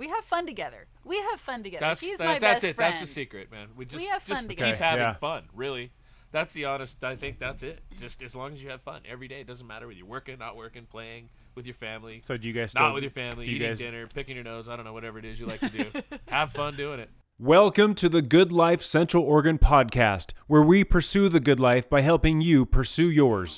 We have fun together. He's my that's best it. friend. That's the secret, man. We We have fun together. keep having fun. Really, that's the honest. I think that's it. Just as long as you have fun every day, it doesn't matter whether you're working, not working, playing with your family. So do you guys not with your family, eating dinner, picking your nose? I don't know, whatever it is you like to do. Have fun doing it. Welcome to the Good Life Central Oregon podcast, where we pursue the good life by helping you pursue yours.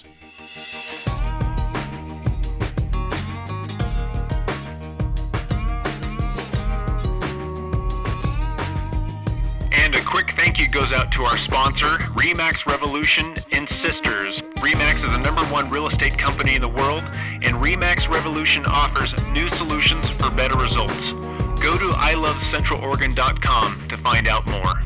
And a quick thank you goes out to our sponsor, RE/MAX Revolution and Sisters. RE/MAX is the #1 real estate company in the world, and RE/MAX Revolution offers new solutions for better results. Go to ilovecentraloregon.com to find out more.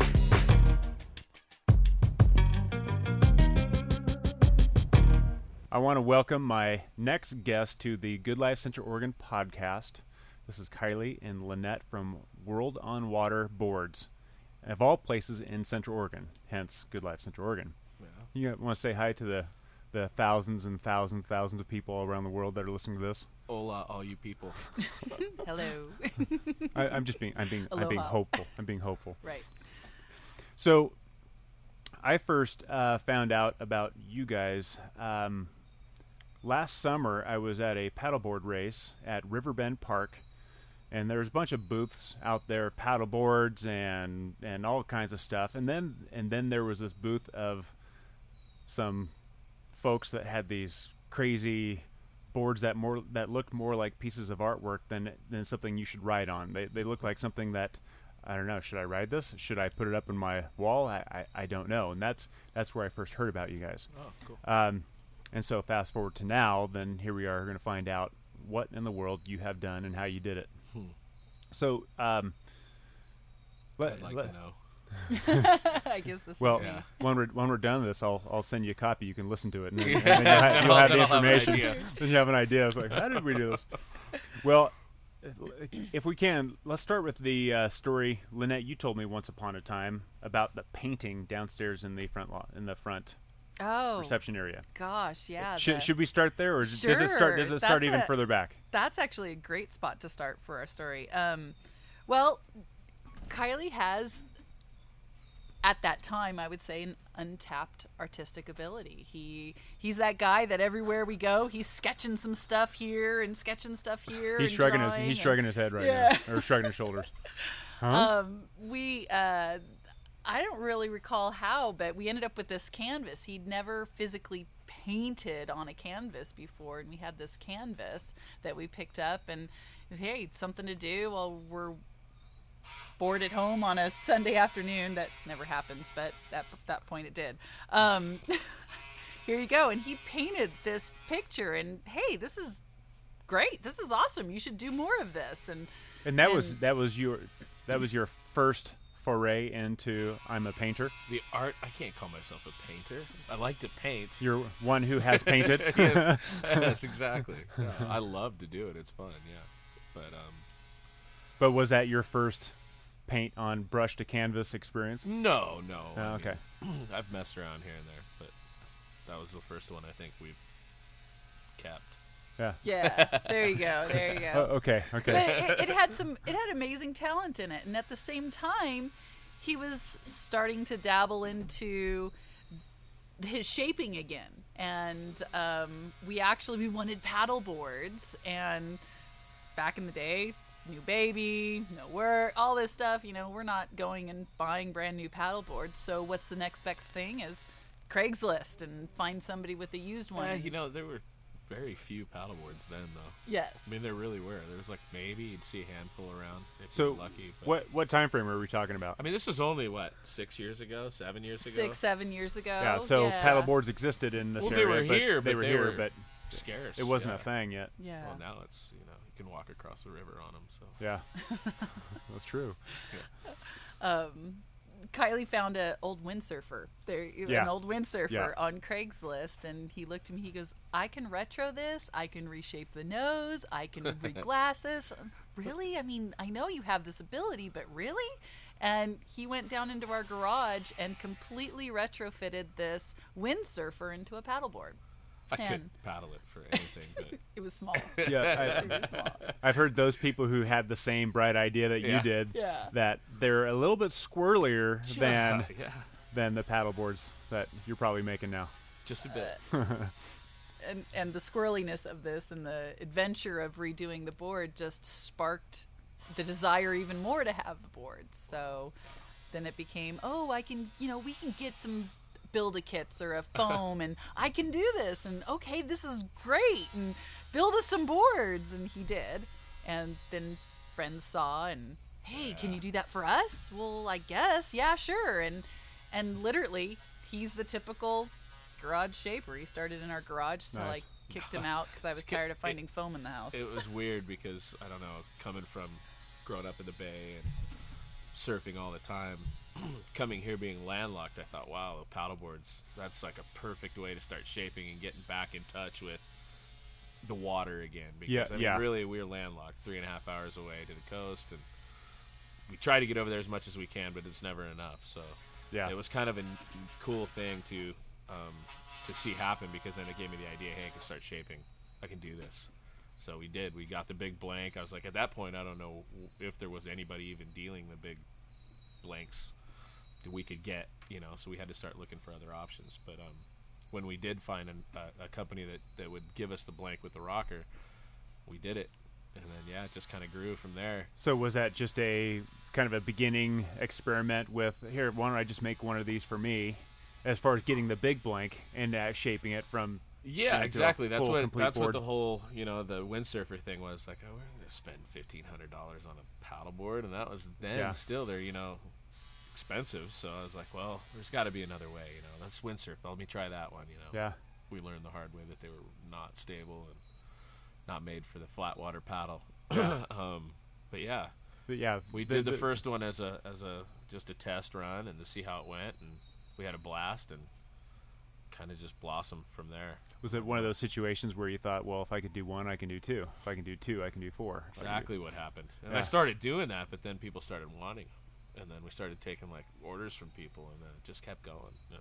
I want to welcome my next guest to the Good Life Central Oregon podcast. This is Kylie and Lynette from World on Water Boards, of all places in Central Oregon, hence Good Life Central Oregon. Yeah. You want to say hi to the thousands and thousands of people around the world that are listening to this? Hola, all you people. Hello. I'm being hopeful. I'm being hopeful. Right. So, I first found out about you guys last summer. I was at a paddleboard race at Riverbend Park, and there was a bunch of booths out there, paddleboards and all kinds of stuff. And then there was this booth of some folks that had these crazy boards that looked more like pieces of artwork than something you should ride on. They look like something that, I don't know, should I ride this? Should I put it up on my wall? I don't know. And that's where I first heard about you guys. Oh, cool. And so fast forward to now, then here we are going to find out what in the world you have done and how you did it. So, I'd like to know. I guess this well, is me. when we're done with this, I'll send you a copy. You can listen to it, and then you'll have the information. Then you have an idea. It's like, how did we do this? Well, if we can, let's start with the story. Lynette, you told me once upon a time about the painting downstairs in the front reception area. Gosh, yeah. Should we start there, or Sure. does it start even further back? That's actually a great spot to start for our story. Well, Kylie has, at that time, I would say, an untapped artistic ability. He's that guy that everywhere we go, he's sketching some stuff here and sketching stuff here. He's shrugging his head right now, or shrugging his shoulders. Huh? I don't really recall how, but we ended up with this canvas. He'd never physically painted on a canvas before, and we had this canvas that we picked up, and hey, it's something to do while we're bored at home on a Sunday afternoon. That never happens, but at that point it did. Here you go. And he painted this picture, and hey, this is great. This is awesome. You should do more of this. And that was your first foray into I'm a painter. The art, I can't call myself a painter. I like to paint. You're one who has painted. yes, exactly. Yeah, I love to do it. It's fun, yeah. But was that your first paint on brush to canvas experience? No. Oh, okay. I've messed around here and there, but that was the first one I think we've kept. Yeah. There you go. Oh, okay. But it had amazing talent in it, and at the same time, he was starting to dabble into his shaping again. And we wanted paddle boards, and back in the day, new baby, no work, all this stuff. We're not going and buying brand new paddle boards. So what's the next best thing is Craigslist and find somebody with a used one. There were very few paddleboards then, though. Yes. I mean, there really were. There was maybe you'd see a handful around if so you were lucky. But what time frame are we talking about? I mean, this was only 6 years ago, 7 years ago. 6-7 years ago. Yeah. So paddleboards existed in this area. They were here, but scarce. It wasn't a thing yet. Yeah. Well, now it's you can walk across the river on them. So yeah, that's true. Yeah. Kylie found an old windsurfer. An old windsurfer on Craigslist, and he looked at me. He goes, "I can retro this. I can reshape the nose. I can reglass this. Really? I mean, I know you have this ability, but really?" And he went down into our garage and completely retrofitted this windsurfer into a paddleboard. I And- couldn't paddle it for anything, but It was small. Yeah, Super small. I've heard those people who had the same bright idea that you Yeah. did. Yeah. That they're a little bit squirrelier than yeah, than the paddle boards that you're probably making now. just a bit. And the squirreliness of this and the adventure of redoing the board just sparked the desire even more to have the board. So then it became, we can get some Build-A-Kits or a foam, and I can do this, and okay, this is great, and build us some boards. And he did. And then friends saw, and hey, can you do that for us? Well, I guess, yeah, sure. And literally, he's the typical garage shaper. He started in our garage, so Nice. I kicked him out because I was tired of finding foam in the house. It was weird because, I don't know, coming from growing up in the Bay and surfing all the time, coming here being landlocked, I thought, wow, the paddle boards, that's like a perfect way to start shaping and getting back in touch with the water again. Because, Yeah, I mean, yeah. really, we're landlocked 3.5 hours away to the coast, and we try to get over there as much as we can, but it's never enough. So Yeah. it was kind of a cool thing to see happen, because then it gave me the idea, hey, I can start shaping. I can do this. So we did. We got the big blank. I was like, at that point, I don't know if there was anybody even dealing the big blanks that we could get, so we had to start looking for other options. But when we did find a company that would give us the blank with the rocker, we did it. And then, it just kind of grew from there. So was that just a kind of a beginning experiment with, here, why don't I just make one of these for me, as far as getting the big blank and shaping it from Yeah, into a exactly. That's full, what complete what board? the whole the windsurfer thing was like. Oh, we're gonna spend $1,500 on a paddleboard, and that was then. Yeah. Still, they're expensive. So I was like, well, there's got to be another way. That's windsurf. Let me try that one. Yeah. We learned the hard way that they were not stable and not made for the flat water paddle. But yeah, But yeah, we did the first one as a just a test run and to see how it went, and we had a blast and kind of just blossomed from there. Was it one of those situations where you thought, well, if I could do one, I can do two. If I can do two, I can do four. If I can do- Exactly what happened. And Yeah. I started doing that, but then people started wanting them. And then we started taking orders from people, and then it just kept going. And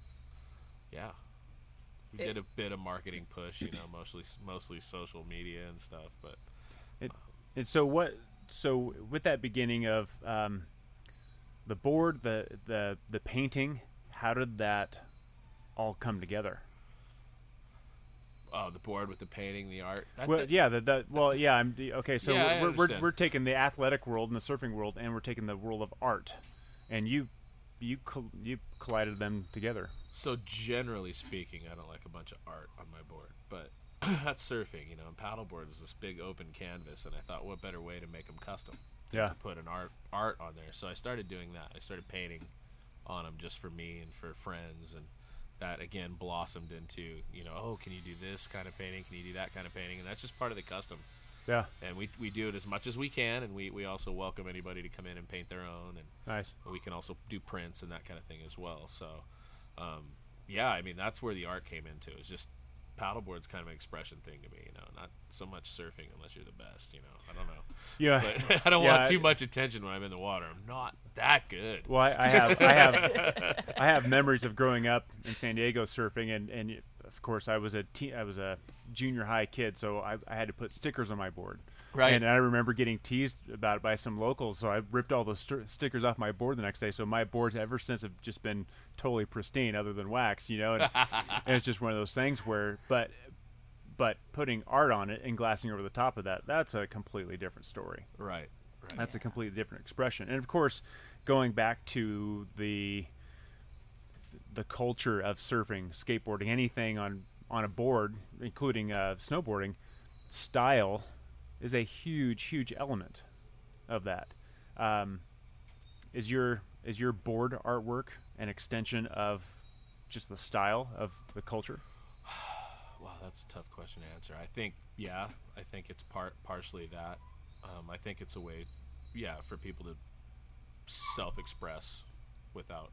we did a bit of marketing push, mostly social media and stuff. But And so what? So with that beginning of the board, the painting, how did that all come together? the board with the painting, the art. I'm okay. So Yeah, I we're understand. we're taking the athletic world and the surfing world, and we're taking the world of art, and you collided them together. So generally speaking, I don't like a bunch of art on my board, but that's surfing, and paddleboard is this big open canvas, and I thought, what better way to make them custom? Yeah. To put an art on there. So I started doing that. I started painting on them just for me and for friends, and that again blossomed into, can you do this kind of painting? Can you do that kind of painting? And that's just part of the custom. Yeah. And we do it as much as we can, and we also welcome anybody to come in and paint their own, and Nice. we can also do prints and that kind of thing as well. So, that's where the art came into. It's just paddleboard's kind of an expression thing to me, not so much surfing unless you're the best, I don't know. Yeah. But I don't Yeah, want too much attention when I'm in the water. I'm not that good. Well, I have memories of growing up in San Diego surfing, and of course I was a junior high kid, so I had to put stickers on my board. Right. And I remember getting teased about it by some locals, so I ripped all the stickers off my board the next day. So my boards ever since have just been totally pristine, other than wax, and, and it's just one of those things where, but putting art on it and glassing over the top of that's a completely different story. Right. That's a completely different expression. And of course, going back to the culture of surfing, skateboarding, anything on a board, including snowboarding, style is a huge element of that. Is your board artwork an extension of just the style of the culture? Wow, that's a tough question to answer. I think it's partially that. I think it's a way, for people to self-express without.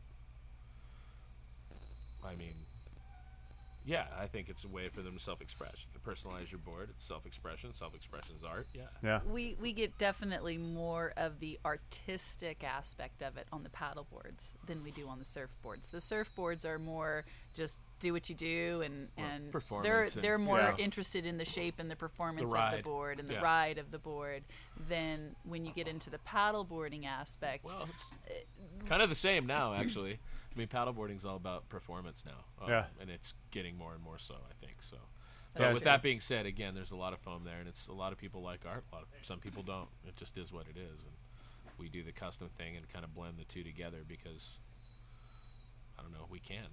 I think it's a way for them to self-express. You can personalize your board. It's self-expression. Self-expression is art. Yeah. Yeah. We get definitely more of the artistic aspect of it on the paddle boards than we do on the surfboards. The surfboards are more just do what you do, and they're performance and- more Yeah. interested in the shape and the performance The of the ride. board and the Yeah. ride of the board than when you get into the paddleboarding aspect. Well, it's kind of the same now, actually. I mean, paddleboarding's all about performance now, Yeah. and it's getting more and more so, I think. So, That's but with true. that being said, again, there's a lot of foam there, and it's a lot of people like art. Some people don't. It just is what it is, and we do the custom thing and kind of blend the two together because I don't know, we can.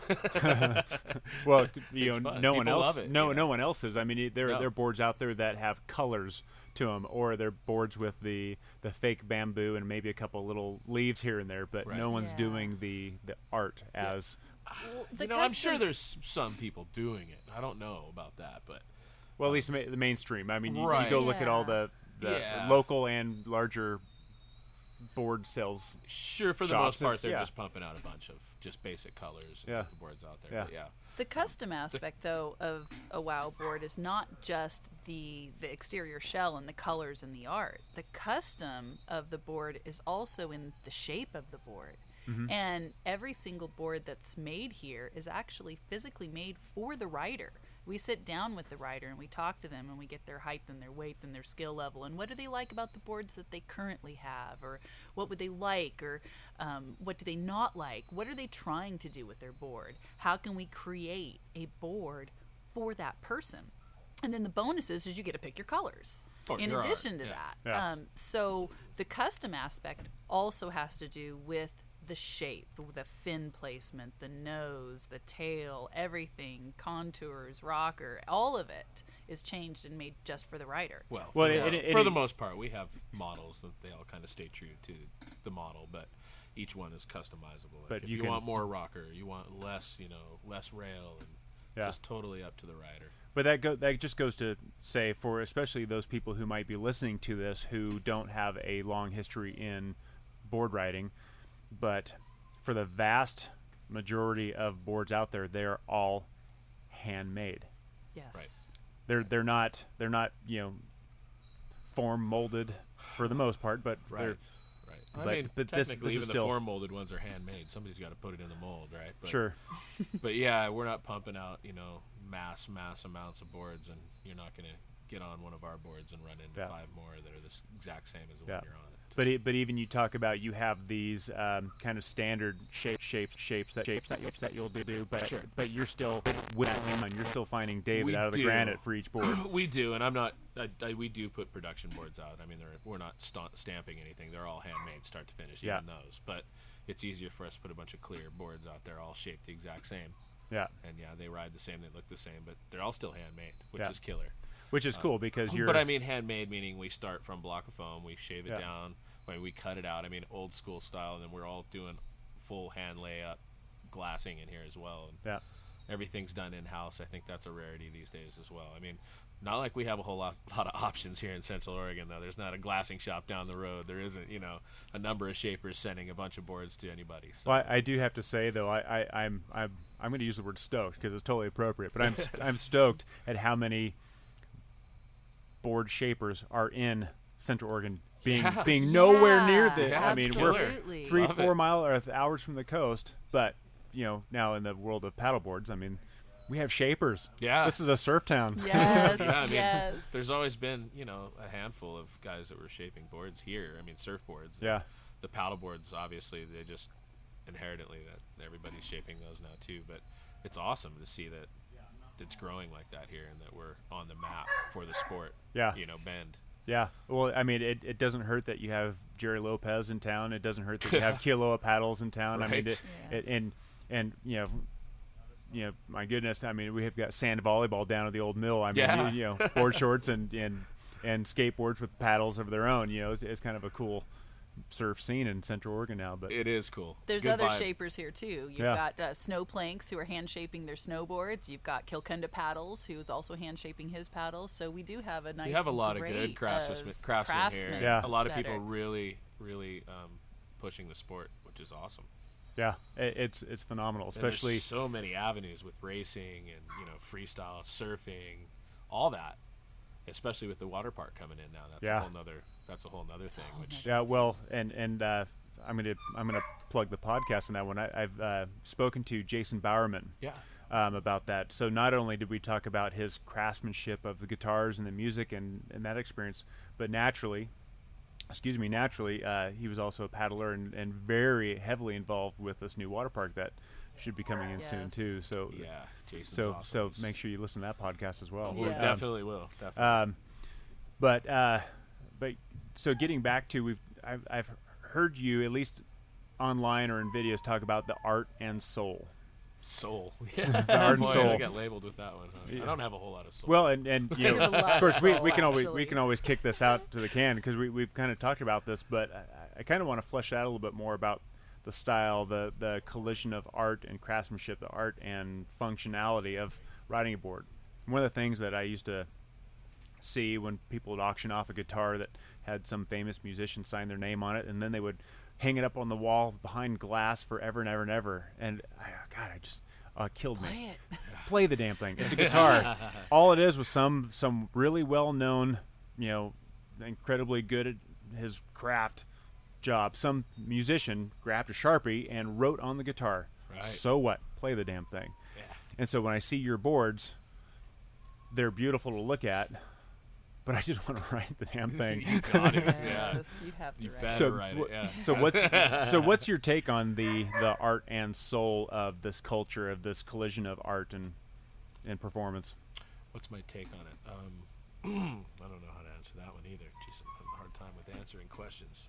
Well, It's no fun. one People else. love it, no, you know? no one else is. I mean, there No. are boards out there that have colors to them, or they're boards with the fake bamboo and maybe a couple little leaves here and there, but Right. no one's Yeah. doing the art as Well, You know, I'm sure there's some people doing it. I don't know about that, but well, at least the mainstream. I mean, you Right. go look at all Yeah. the Yeah. local and larger board sales. sure, for the Shops, most part, it's- they're yeah. just pumping out a bunch of just basic colors and Yeah. get the boards out there. Yeah. But yeah. The custom aspect, though, of a WoW board is not just the exterior shell and the colors and the art. The custom of the board is also in the shape of the board. And every single board that's made here is actually physically made for the rider. We sit down with the rider and we talk to them and we get their height and their weight and their skill level and what do they like about the boards that they currently have, or what would they like, or what do they not like, what are they trying to do with their board, how can we create a board for that person. And then the bonuses is you get to pick your colors Or in your art, addition to yeah. that. Yeah. So the custom aspect also has to do with the shape, the fin placement, the nose, the tail, everything, contours, rocker, all of it is changed and made just for the rider. Well, Well, for the most part, we have models that they all kind of stay true to the model, but each one is customizable. Like But if you you can- want more rocker, you want less, less rail, and Yeah. just totally up to the rider. But that just goes to say, for especially those people who might be listening to this who don't have a long history in board riding, but for the vast majority of boards out there, they are all handmade. Yes. Right. They're not form molded for the most part, but Right. they're Right. but- I mean, but this technically, is even still- the form molded ones are handmade. Somebody's got to put it in the mold, right? But, sure. But yeah, we're not pumping out, mass amounts of boards, and you're not going to get on one of our boards and run into Yeah. 5 more that are the exact same as the Yeah. one you're on. But even you talk about you have these kind of standard shapes that you'll do, but Sure. but you're still with that hammer, you're still finding David We out of the do. granite for each board. We do, and I'm not. We do put production boards out. I mean, we're not stamping anything. They're all handmade, start to finish. Yeah. Even those, but it's easier for us to put a bunch of clear boards out there, all shaped the exact same. Yeah, And yeah, they ride the same, they look the same, but they're all still handmade, which Yeah. is killer. which is cool because you're. But I mean, handmade meaning we start from block of foam, we shave it Yeah. down, we cut it out. I mean, old school style, and then we're all doing full hand layup glassing in here as well. And yeah, everything's done in house. I think that's a rarity these days as well. I mean, not like we have a whole lot of options here in Central Oregon, though. There's not a glassing shop down the road. There isn't, a number of shapers sending a bunch of boards to anybody. So. Well, I do have to say though, I'm going to use the word stoked because it's totally appropriate. But I'm stoked at how many board shapers are in Central Oregon, being nowhere near the. Yeah, I mean, we're absolutely. 3-4 Love mile or hours from the coast, but now in the world of paddleboards, I mean, we have shapers. Yeah. This is a surf town. Yes, Yeah, I mean, yes. there's always been, a handful of guys that were shaping boards here. I mean, surfboards. Yeah. The paddle boards, obviously, they just inherently that everybody's shaping those now too. But it's awesome to see that it's growing like that here, and that we're on the map for the sport. Yeah. Bend. Yeah. Well, I mean, it doesn't hurt that you have Jerry Lopez in town. It doesn't hurt that you have Kiloa paddles in town. I mean, Right. and my goodness, I mean, we have got sand volleyball down at the old mill. I mean, Yeah. board shorts and skateboards with paddles of their own. It's kind of a cool surf scene in Central Oregon now. But It is cool. It's There's a good other vibe. shapers here too. You've Yeah. got snow planks who are hand shaping their snowboards. You've got Kilkunda Paddles who is also hand shaping his paddles. So we do have a nice. We have a lot of grade good craftsmen here. Yeah. A lot of that people are- really, really pushing the sport, which is awesome. yeah, it's phenomenal, And there's especially. so many avenues with racing and freestyle, surfing, all that. Especially with the water park coming in now, that's Yeah. a whole nother thing. Which Yeah, well, and I'm gonna plug the podcast on that one. I've spoken to Jason Bowerman. Yeah. About that. So not only did we talk about his craftsmanship of the guitars and the music and that experience, but naturally, he was also a paddler and very heavily involved with this new water park that should be coming in soon too. So Yeah, Jason's so awesome. so make sure you listen to that podcast as well. We Yeah. definitely will. Definitely. But so getting back to I've heard you at least online or in videos talk about the art and soul. Soul. The art and Boy, soul. I got labeled with that one. Huh? I don't have a whole lot of soul. Well, and you know, have a lot of course of we soul, can actually. always kick this out to the can because we've kind of talked about this, but I kind of want to flesh out a little bit more about the style, the collision of art and craftsmanship, the art and functionality of riding a board. One of the things that I used to see when people would auction off a guitar that had some famous musician sign their name on it, and then they would hang it up on the wall behind glass forever and ever and ever. And God, I just killed me. Play it. Play the damn thing. It's a guitar. All it is was some really well known, you know, incredibly good at his craft job. Some musician grabbed a Sharpie and wrote on the guitar. Right. So what? Play the damn thing. Yeah. And so when I see your boards, they're beautiful to look at, but I just want to write the damn thing. You got it. Yeah. Yes, you have to You write. better So write it. Yeah. So what's your take on the art and soul of this culture, of this collision of art and performance? What's my take on it? I don't know how to answer that one either. Jeez, I'm having a hard time with answering questions.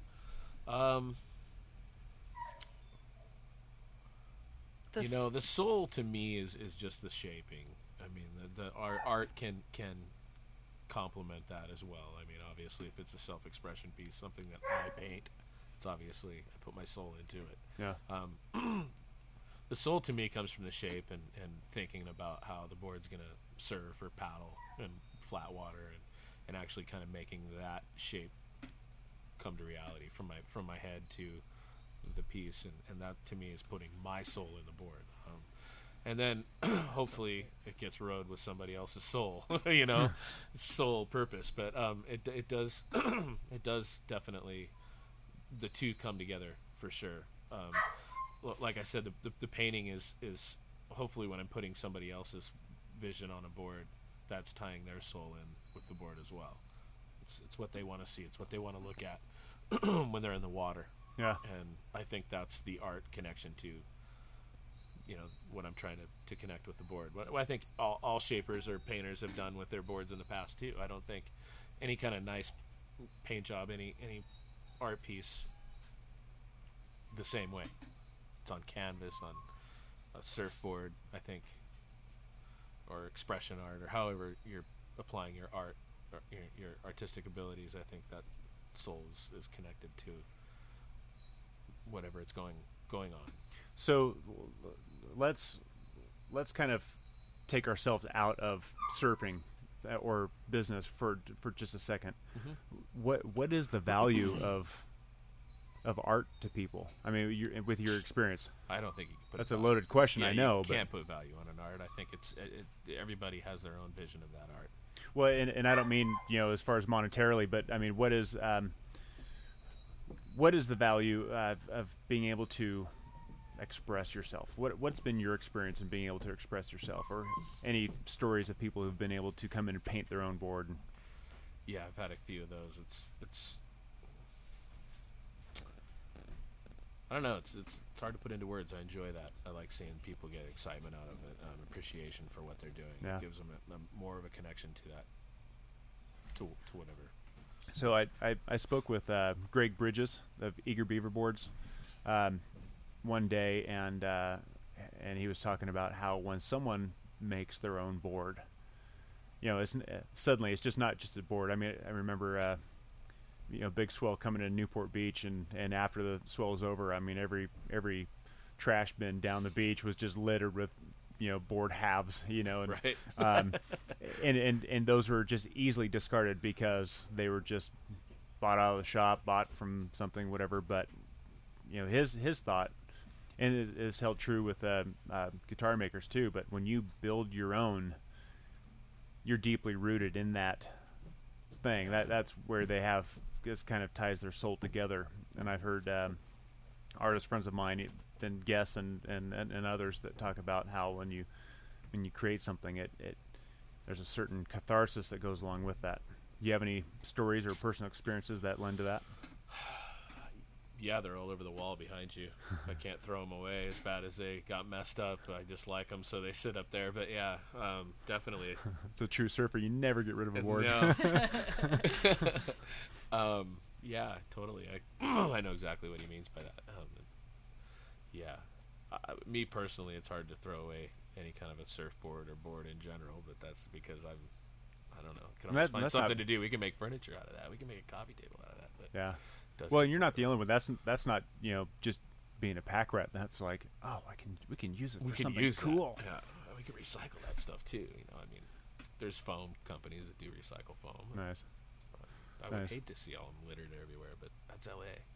You know, the soul to me is just the shaping. I mean, the art can complement that as well. I mean, obviously, if it's a self-expression piece, something that I paint, it's obviously I put my soul into it. Yeah. The soul to me comes from the shape and thinking about how the board's going to surf or paddle in flat water and actually kind of making that shape come to reality from my head to the piece, and that to me is putting my soul in the board. And then hopefully it gets rode with somebody else's soul, you know, sole purpose. But it does it does definitely, the two come together for sure. Like I said, the painting is hopefully when I'm putting somebody else's vision on a board, that's tying their soul in with the board as well. It's what they want to see. It's what they want to look at when they're in the water. Yeah. And I think that's the art connection to, you know, what I'm trying to connect with the board. What I think all shapers or painters have done with their boards in the past too. I don't think any kind of nice paint job, any art piece, the same way. It's on canvas, on a surfboard, I think, or expression art, or however you're applying your art, or your artistic abilities. I think that soul is connected to whatever it's going on. So let's kind of take ourselves out of surfing or business for just a second. Mm-hmm. What is the value of art to people? I mean, with your experience. I don't think you can put That's a a value. loaded question, Yeah, I know. You can't put value on an art. I think everybody has their own vision of that art. Well, and I don't mean, you know, as far as monetarily, but I mean, what is the value of being able to express yourself? What's been your experience in being able to express yourself, or any stories of people who've been able to come in and paint their own board? Yeah, I've had a few of those. It's I don't know. It's hard to put into words. I enjoy that. I like seeing people get excitement out of it, appreciation for what they're doing. Yeah. It gives them more of a connection to that, to whatever. So I spoke with Greg Bridges of Eager Beaver Boards one day, and he was talking about how when someone makes their own board, you know, suddenly it's just not just a board. I mean, I remember you know, big swell coming in Newport Beach, and after the swell was over, I mean, every trash bin down the beach was just littered with, you know, board halves, you know, and Right. and those were just easily discarded because they were just bought out of the shop, bought from something, whatever. But you know, his thought, and it is held true with guitar makers too. But when you build your own, you're deeply rooted in that thing. That's where they have, this kind of ties their soul together. And I've heard artist friends of mine, and guests and others that talk about how when you create something, there's a certain catharsis that goes along with that. Do you have any stories or personal experiences that lend to that? Yeah, they're all over the wall behind you. I can't throw them away as bad as they got messed up. I just like them, so they sit up there. But yeah, definitely. It's a true surfer. You never get rid of a board. No. Yeah, totally. I know exactly what he means by that. Yeah. Me personally, it's hard to throw away any kind of a surfboard or board in general, but that's because I don't know. Can always find something to do. We can make furniture out of that. We can make a coffee table out of that. But yeah. Well, and you're not the only one. That's not just being a pack rat. That's like, we can use it. We can something use cool. That. Yeah, we can recycle that stuff too. I mean, there's foam companies that do recycle foam. Nice. I would hate to see all them littered everywhere, but that's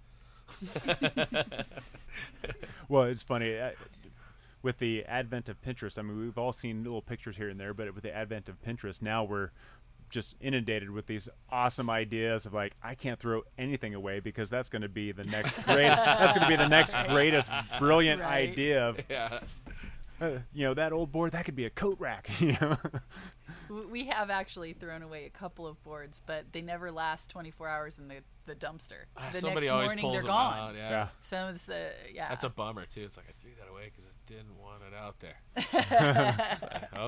LA. Well, it's funny. With the advent of Pinterest, I mean, we've all seen little pictures here and there, but with the advent of Pinterest, now we're just inundated with these awesome ideas of like, I can't throw anything away because that's going to be the next greatest brilliant idea of, that old board, that could be a coat rack, We have actually thrown away a couple of boards, but they never last 24 hours in the dumpster. The Somebody next always morning, pulls they're them gone. out. Yeah. Some of this, That's a bummer too. It's like I threw that away because I didn't want it out there.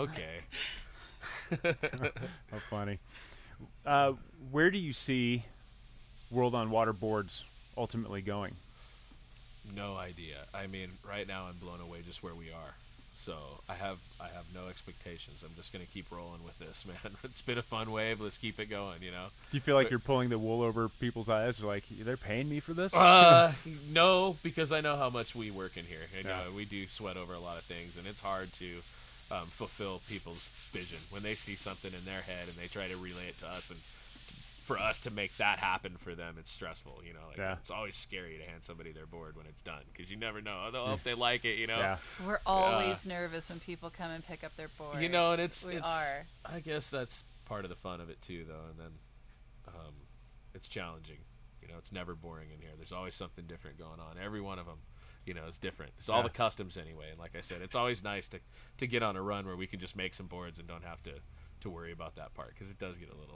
Okay. How funny. Where do you see World on Water boards ultimately going? No idea. I mean, right now I'm blown away just where we are. So I have no expectations. I'm just going to keep rolling with this, man. It's been a fun wave. Let's keep it going, Do you feel like you're pulling the wool over people's eyes? Or like, they're paying me for this? No, because I know how much we work in here. We do sweat over a lot of things, and it's hard to fulfill people's vision when they see something in their head and they try to relay it to us, and for us to make that happen for them, it's stressful. It's always scary to hand somebody their board when it's done because you never know. I hope they like it. Yeah. We're always nervous when people come and pick up their board. And we are. I guess that's part of the fun of it too, though. And then it's challenging. It's never boring in here. There's always something different going on. Every one of them. It's different. It's all the customs anyway. And like I said, it's always nice to get on a run where we can just make some boards and don't have to worry about that part because it does get a little.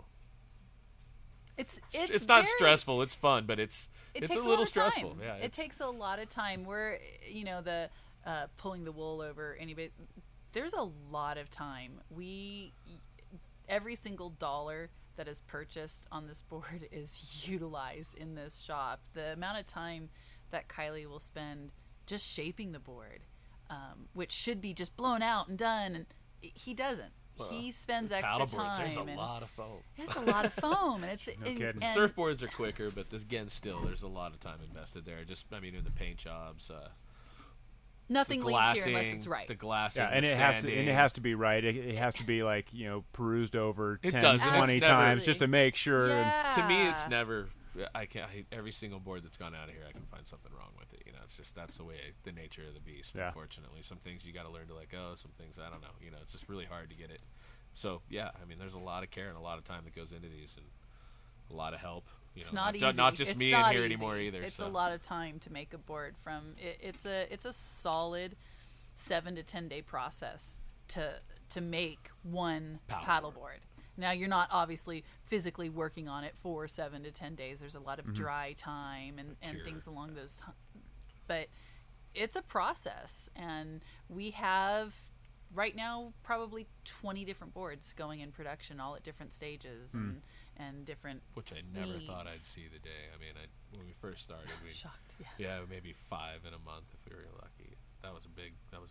It's not stressful. It's fun, but it's a little stressful. Yeah, it takes a lot of time. We're the pulling the wool over anybody. There's a lot of time. Every single dollar that is purchased on this board is utilized in this shop. The amount of time that Kylie will spend just shaping the board, which should be just blown out and done, and he doesn't. He spends extra time. There's a lot of foam. There's a lot of foam, and it's kidding. Surfboards are quicker, but again, still, there's a lot of time invested there. In the paint jobs. Nothing leaves here unless it's right. The glassing, and it has to be right. It has to be like perused over 10, 20 times just to make sure. Yeah. And to me, it's never. Every single board that's gone out of here, I can find something wrong with it. It's just that's the way the nature of the beast. Yeah. Unfortunately, some things you got to learn to let go. Some things I don't know. It's just really hard to get it. So yeah, there's a lot of care and a lot of time that goes into these, and a lot of help. It's not easy. Not just me in here anymore either. It's a lot of time to make a board. It's a solid 7 to 10 day process to make one paddleboard. Now, you're not obviously physically working on it for 7 to 10 days. There's a lot of dry time and things along those times. But it's a process. And we have, right now, probably 20 different boards going in production, all at different stages and different Which I never needs. thought I'd see the day. When we first started, shocked. Yeah, maybe 5 in a month if we were lucky. That was a big,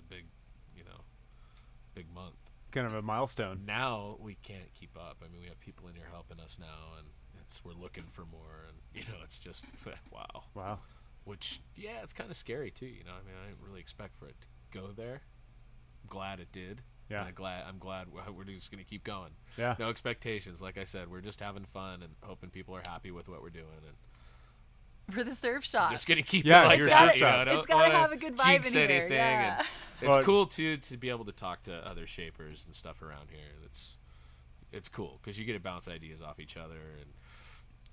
big month. Kind of a milestone. Now we can't keep up. We have people in here helping us now, and we're looking for more, and it's just wow. Which it's kind of scary too. I didn't really expect for it to go there. I'm glad it did. Yeah. And I'm glad we're just going to keep going. Yeah. No expectations. Like I said, we're just having fun and hoping people are happy with what we're doing. And for the surf shop. Just going to keep it like your that. surf shop. It's got to have a good vibe in here. Anything. Yeah. And it's cool too to be able to talk to other shapers and stuff around here. It's cool because you get to bounce ideas off each other, and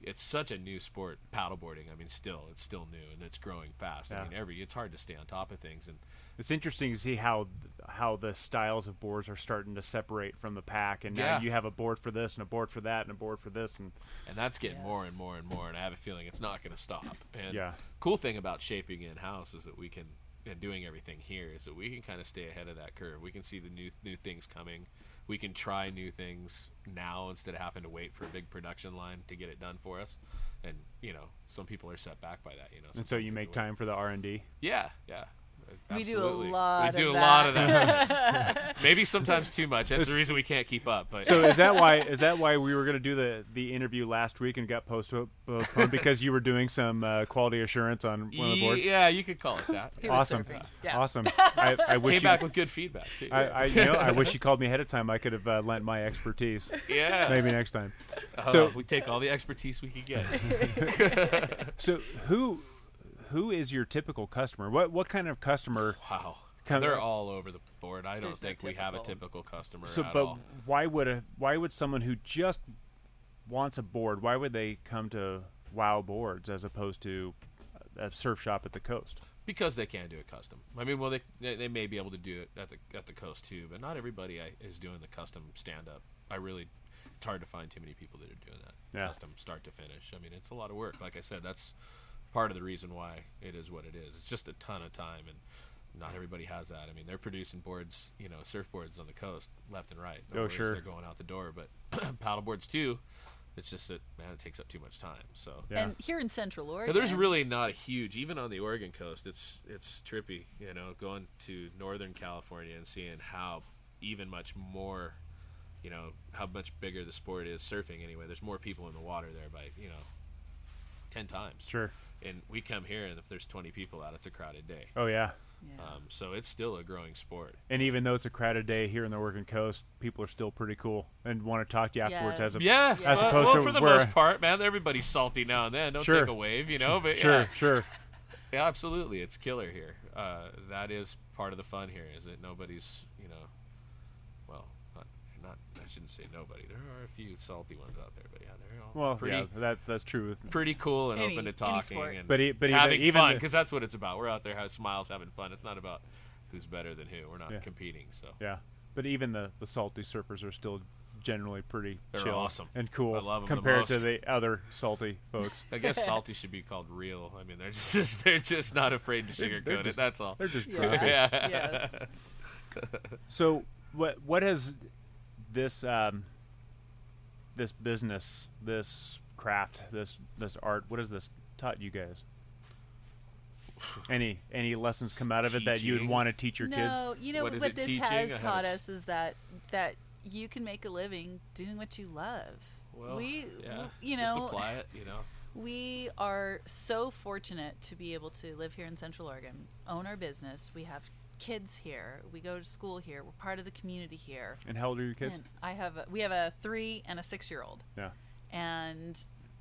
it's such a new sport, paddleboarding. I mean, it's still new and it's growing fast. Yeah. I mean, it's hard to stay on top of things, and It's interesting to see how the styles of boards are starting to separate from the pack, and now Yeah. you have a board for this and a board for that and a board for this, and that's getting more and Yes. more and more. And I have a feeling it's not going to stop. And Yeah. cool thing about shaping in house is that we can, and doing everything here, is that we can kind of stay ahead of that curve. We can see the new things coming. We can try new things now instead of having to wait for a big production line to get it done for us. And some people are set back by that. and so you make time for the R&D. Yeah. We do a Absolutely. lot We of do a that. lot of that. Maybe sometimes too much. That's the reason we can't keep up. But So is that why we were going to do the interview last week and got postponed because you were doing some quality assurance on one of the boards? yeah, you could call it that. He was Awesome. surfing. Yeah. Awesome. I wish Came you, back with good feedback too. I wish you called me ahead of time. I could have lent my expertise. Yeah. Maybe next time. So So- we take all the expertise we could get. So who is your typical customer? What kind of customer? Wow. Come- They're all over the board. I don't There's no think we have a typical. typical customer So, at but all. why would someone who just wants a board? Why would they come to Wow Boards as opposed to a surf shop at the coast? Because they can do it custom. I mean, well, they may be able to do it at the coast too, but not everybody is doing the custom stand up. It's hard to find too many people that are doing that Yeah. custom start to finish. I mean, it's a lot of work. Like I said, that's part of the reason why it is what it is. It's just a ton of time, and not everybody has that. I mean, they're producing boards, surfboards on the coast left and right. No Oh, worries, sure. they're going out the door, but paddleboards too. It's just that, man, it takes up too much time. So Yeah. And here in Central yeah, Oregon, there's really not a huge, even on the Oregon coast, it's trippy, going to Northern California and seeing how even much more, how much bigger the sport is, surfing anyway. There's more people in the water there by, 10 times. Sure. And we come here, and if there's 20 people out, it's a crowded day. Oh yeah. Yeah. So it's still a growing sport. And even though it's a crowded day here in the Oregon coast, people are still pretty cool and want to talk to you afterwards. Yes. As a, Yeah, As opposed well, to for the where- most part, man, everybody's salty now and then. Don't Sure. take a wave, but sure, yeah. sure. Yeah, absolutely. It's killer here. That is part of the fun here, is that nobody's, well, not. I shouldn't say nobody. There are a few salty ones out there, but yeah, they're all Well, pretty, yeah, that's true. pretty cool and Any- open to any talking sport. and But having even fun, the- because that's what it's about. We're out there having smiles, having fun. It's not about who's better than who. We're not Yeah. competing. So Yeah, but even the salty surfers are still generally pretty They're chill awesome. and cool I love 'em the compared to most. the other salty folks. I guess salty should be called real. I mean, they're just not afraid to They're sugarcoat it. just- That's all. They're just Yeah. groovy. Yeah. Yes. So what has this this business, this craft, this art, what has this taught you guys? Any lessons come out of it that you would Teaching? want to teach your kids? No, What is what it, this teaching? has I taught haven't us is that you can make a living doing what you love. Well, we, yeah. Just apply it. We are so fortunate to be able to live here in Central Oregon, own our business. We have kids here. We go to school here. We're part of the community here. And how old are your kids? And we have a 3 and a 6-year-old. Yeah. And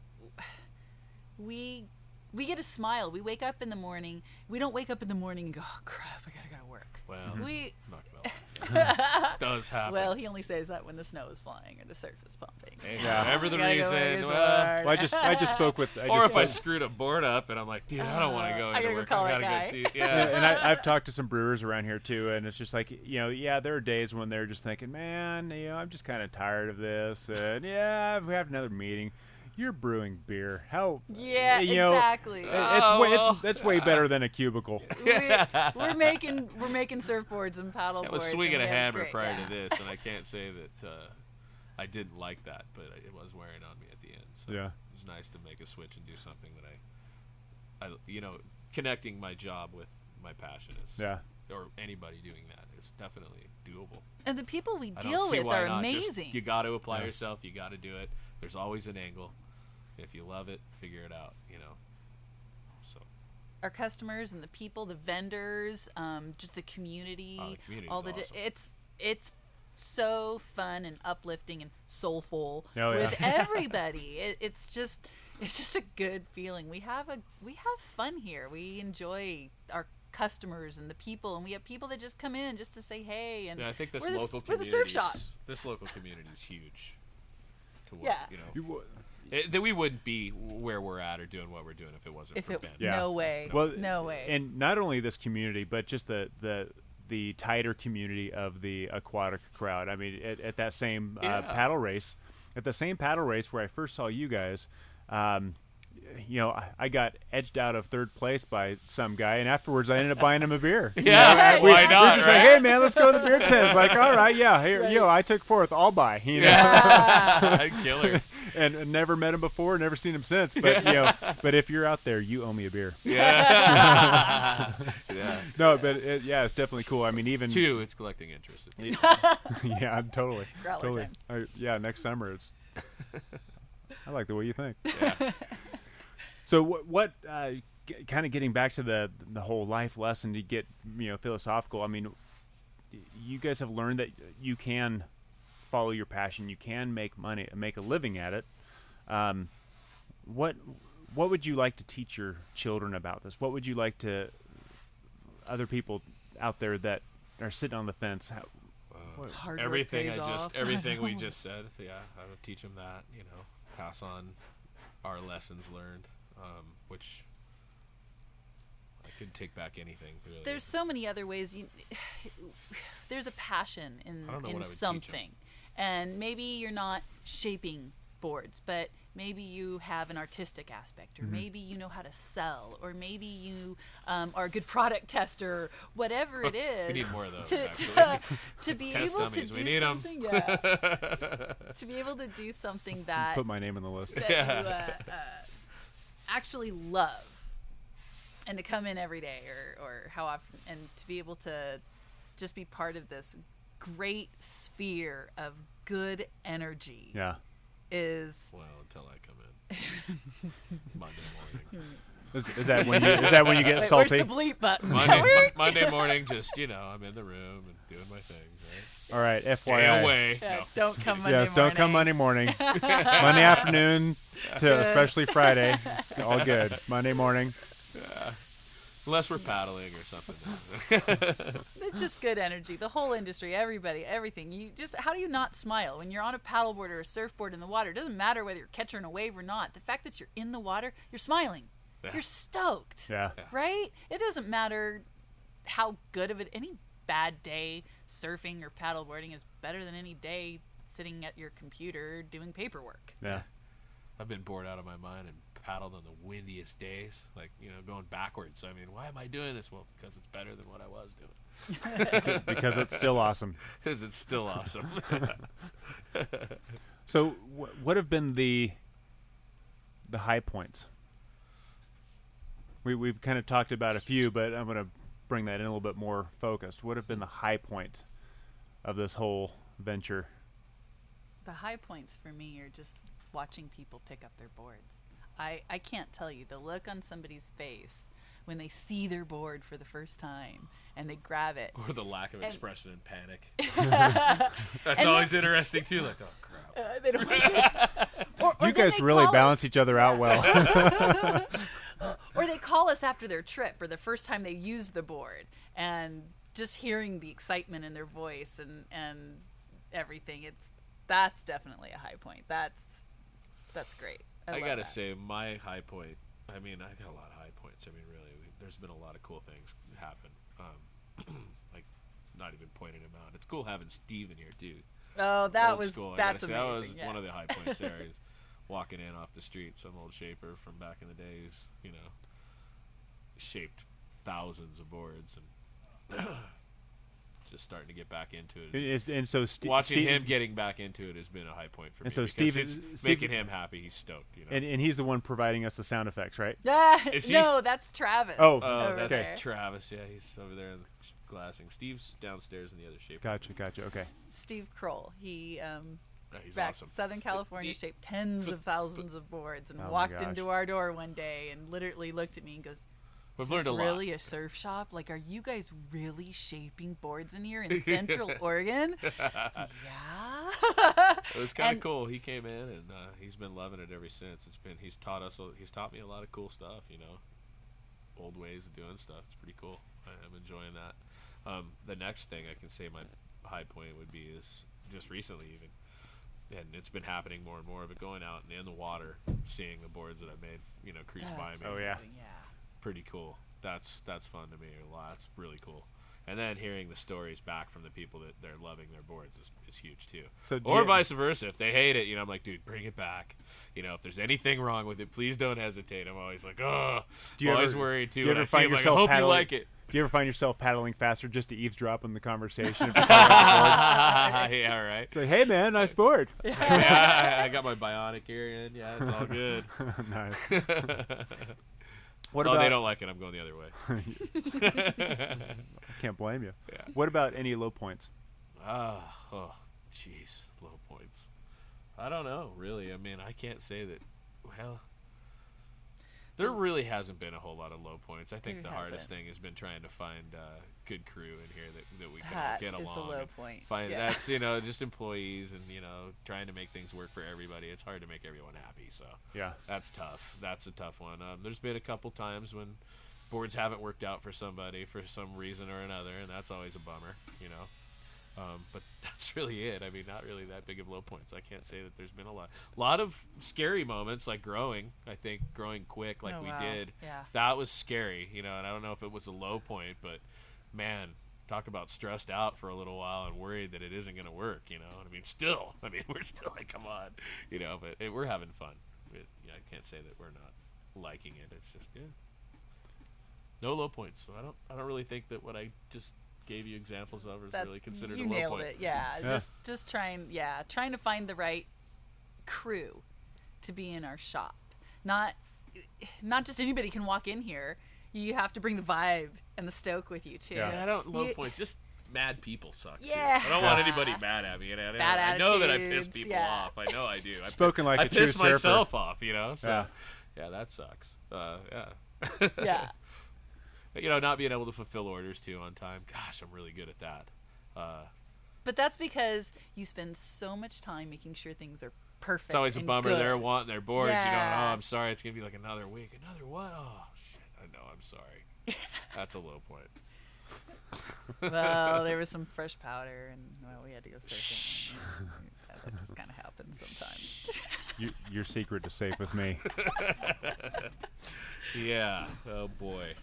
we get a smile. We wake up in the morning. We don't wake up in the morning and go, "Oh crap, I gotta go to work." Well, We I'm not gonna lie. Does happen. well, he only says that when the snow is flying or the surf is pumping. Hey, Yeah. whatever the I gotta go reason. make this Well, work. Well, I just spoke with. or if I screwed a board up and I'm like, dude, I don't want to go I into gotta go work. call I that gotta guy. go do. Yeah. And I've talked to some brewers around here too, and it's just like, yeah, there are days when they're just thinking, man, I'm just kind of tired of this, and yeah, we have another meeting. You're brewing beer. How? Yeah, It's exactly. it's way better than a cubicle. we're making surfboards and paddleboards. I was and swinging we a have hammer great- prior yeah. to this, and I can't say that I didn't like that, but it was wearing on me at the end. So Yeah. it was nice to make a switch and do something that I connecting my job with my passion is, Yeah. or anybody doing that is definitely doable. And the people we I don't deal see with why are not. Just- amazing. you got to apply Yeah. yourself. You got to do it. There's always an angle. If you love it, figure it out. So Our customers and the people, the vendors, just the community, Oh, the community's all the awesome. it's so fun and uplifting and soulful Oh, yeah. with everybody. It's just a good feeling. We have fun here. We enjoy our customers and the people, and we have people that just come in just to say hey. And yeah, I think this we're local we're the community. surf shop. This local community is huge. To what, Yeah. You, that we wouldn't be where we're at or doing what we're doing if it wasn't If for it, Ben. Yeah. no way, Well, no way. And not only this community, but just the tighter community of the aquatic crowd. I mean, at that same paddle race, where I first saw you guys, I got edged out of third place by some guy, and afterwards I ended up buying him a beer. Yeah, we, why not? We're just like, hey man, let's go to the beer tent. It's like, all right, yeah, here, I took fourth, I'll buy. Killer. And never met him before, never seen him since. But but if you're out there, you owe me a beer. Yeah. No, but it's definitely cool. I mean, even 2, it's collecting interest. yeah, I'm totally. Growler time. Next summer it's. I like the way you think. Yeah. So what kind of getting back to the whole life lesson to get philosophical. I mean, you guys have learned that you can follow your passion. You can make money, make a living at it. What would you like to teach your children about this? What would you like to other people out there that are sitting on the fence? Hard work Everything pays off. everything we just said. Yeah, I would teach them that. Pass on our lessons learned, which I could take back anything. Really. There's so many other ways. There's a passion in I don't know what I would teach 'em. something, and maybe you're not shaping boards, but maybe you have an artistic aspect, or maybe you know how to sell, or maybe you are a good product tester, whatever it is. We need more of those. To be Test able to dummies, we do need 'em. something, to be able to do something that Put my name on the list. that you actually love, and to come in every day or how often, and to be able to just be part of this great sphere of good energy Yeah. is Well, until I come in Monday morning. Is that when you get Wait, salty? where's the bleep button? Monday morning, just I'm in the room and doing my things. All right, Right? FYI. Stay away. Yeah, No. don't come Monday Yes, don't come Monday morning. Monday afternoon to especially Friday. All good. Monday morning. Unless we're paddling or something. It's just good energy. The whole industry, everybody, everything. How do you not smile when you're on a paddleboard or a surfboard in the water? It doesn't matter whether you're catching a wave or not. The fact that you're in the water, you're smiling. Yeah. You're stoked. Yeah. Right? It doesn't matter how good of it. Any bad day surfing or paddleboarding is better than any day sitting at your computer doing paperwork. Yeah. I've been bored out of my mind and paddled on the windiest days, going backwards. I mean, why am I doing this? Well, because it's better than what I was doing. Because it's still awesome. Because it's still awesome. So, what have been the high points? We've kind of talked about a few, but I'm going to bring that in a little bit more focused. What have been the high point of this whole venture? The high points for me are just watching people pick up their boards. I can't tell you the look on somebody's face when they see their board for the first time and they grab it. Or the lack of expression and panic. That's And always interesting, too. Like, oh, crap. They don't or You then guys they really call balance each other out well. Or they call us after their trip or the first time they used the board, and just hearing the excitement in their voice and everything, that's definitely a high point. That's great. I love gotta that. say, my high point, I got a lot of high points. I mean, really, there's been a lot of cool things happen. Like, not even pointing them out. It's cool having Steve in here, too. Oh, Old that's school, I gotta amazing. say, that was yeah. one of the high points there. Is walking in off the street, some old shaper from back in the days, shaped thousands of boards and just starting to get back into it. And so Watching him getting back into it has been a high point for me. And so because Steve- it's making him happy. He's stoked. and he's the one providing us the sound effects, right? Is he- No, that's Travis. Oh, over that's there. Travis. Yeah, he's over there in the glassing. Steve's downstairs in the other shaper. Gotcha. Okay. Steve Kroll. He Yeah, he's back awesome. Southern California, shaped tens of thousands of boards, and Oh my walked gosh. into our door one day and literally looked at me and goes, We've "Is learned this a lot. really a surf shop? Like, are you guys really shaping boards in here in Central Oregon?" Yeah. It was kind of And- cool. He came in and he's been loving it ever since. He's taught me a lot of cool stuff. Old ways of doing stuff. It's pretty cool. I'm enjoying that. The next thing I can say my high point would be is just recently even and it's been happening more and more. But going out and in the water, seeing the boards that I made, cruise by me. Oh, yeah. Pretty cool. That's fun to me a lot. It's really cool. And then hearing the stories back from the people that they're loving their boards is huge too. So or vice versa. If they hate it, I'm like, dude, bring it back. If there's anything wrong with it, please don't hesitate. I'm always like, oh, always worried too. Do you ever find yourself I hope you paddling? like it. Do you ever find yourself paddling faster just to eavesdrop on the conversation? Yeah, right. It's like, hey man, nice board. Yeah, I got my bionic ear in. Yeah, it's all good. Nice. They don't like it. I'm going the other way. Can't blame you. Yeah. What about any low points? Jeez, low points. I don't know, really. I mean, I can't say that. Well, there really hasn't been a whole lot of low points. I think the hardest thing has been trying to find good crew in here that we can all get along. That is the low point. That's just employees and trying to make things work for everybody. It's hard to make everyone happy, so Yeah. that's tough. That's a tough one. There's been a couple times when boards haven't worked out for somebody for some reason or another, and that's always a bummer, but that's really it. I mean, not really that big of low points. I can't say that there's been a lot of scary moments, like growing. I think growing quick, like we did, that was scary, and I don't know if it was a low point, but man, talk about stressed out for a little while and worried that it isn't going to work. I mean, we're still like, come on, but we're having fun. I can't say that we're not liking it. It's just no low points. So I don't really think that what I just gave you examples of is really considered a low point. You nailed it. Yeah. Just trying to find the right crew to be in our shop. Not just anybody can walk in here. You have to bring the vibe and the stoke with you too. Yeah, I don't low points. Just mad people suck. Yeah. Too. I don't want anybody mad at me. I know that I piss people off. I know I do. Spoken like a true surfer. I piss myself off. So yeah, that sucks. Yeah. Yeah. Not being able to fulfill orders too on time. Gosh, I'm really good at that. But that's because you spend so much time making sure things are perfect. It's always a bummer. Good. They're wanting their boards. Yeah. I'm sorry. It's gonna be like another week. Another what? Oh shit. I know. I'm sorry. That's a low point. Well, there was some fresh powder, and we had to go searching. That just kind of happens sometimes. Your secret is safe with me. Yeah. Oh boy.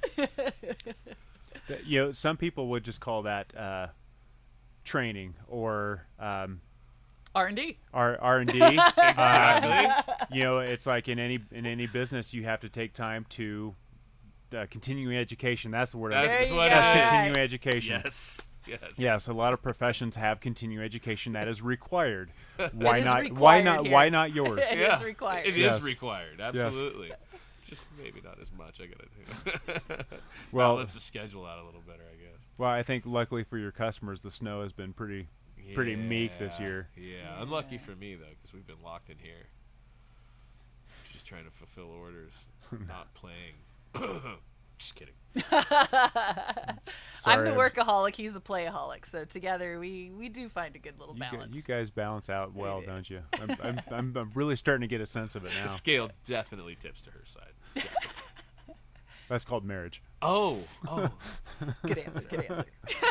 Some people would just call that training or R&D. R&D. Exactly. It's like in any business, you have to take time to continuing education. That's the word. That's continuing education. Yes. Yes, a lot of professions have continuing education that is required. Why It is not? required here. Why not yours? It is required. It Yes. is required. Absolutely. Just maybe not as much. I gotta. Well, lets the schedule out a little better, I guess. Well, I think luckily for your customers, the snow has been pretty meek this year. Yeah, unlucky for me though, because we've been locked in here, just trying to fulfill orders, not playing. Just kidding. I'm the workaholic. He's the playaholic. So together we do find a good little balance. You guys balance out well, don't you? I'm really starting to get a sense of it now. The scale definitely tips to her side. Definitely. That's called marriage. Oh. Good answer.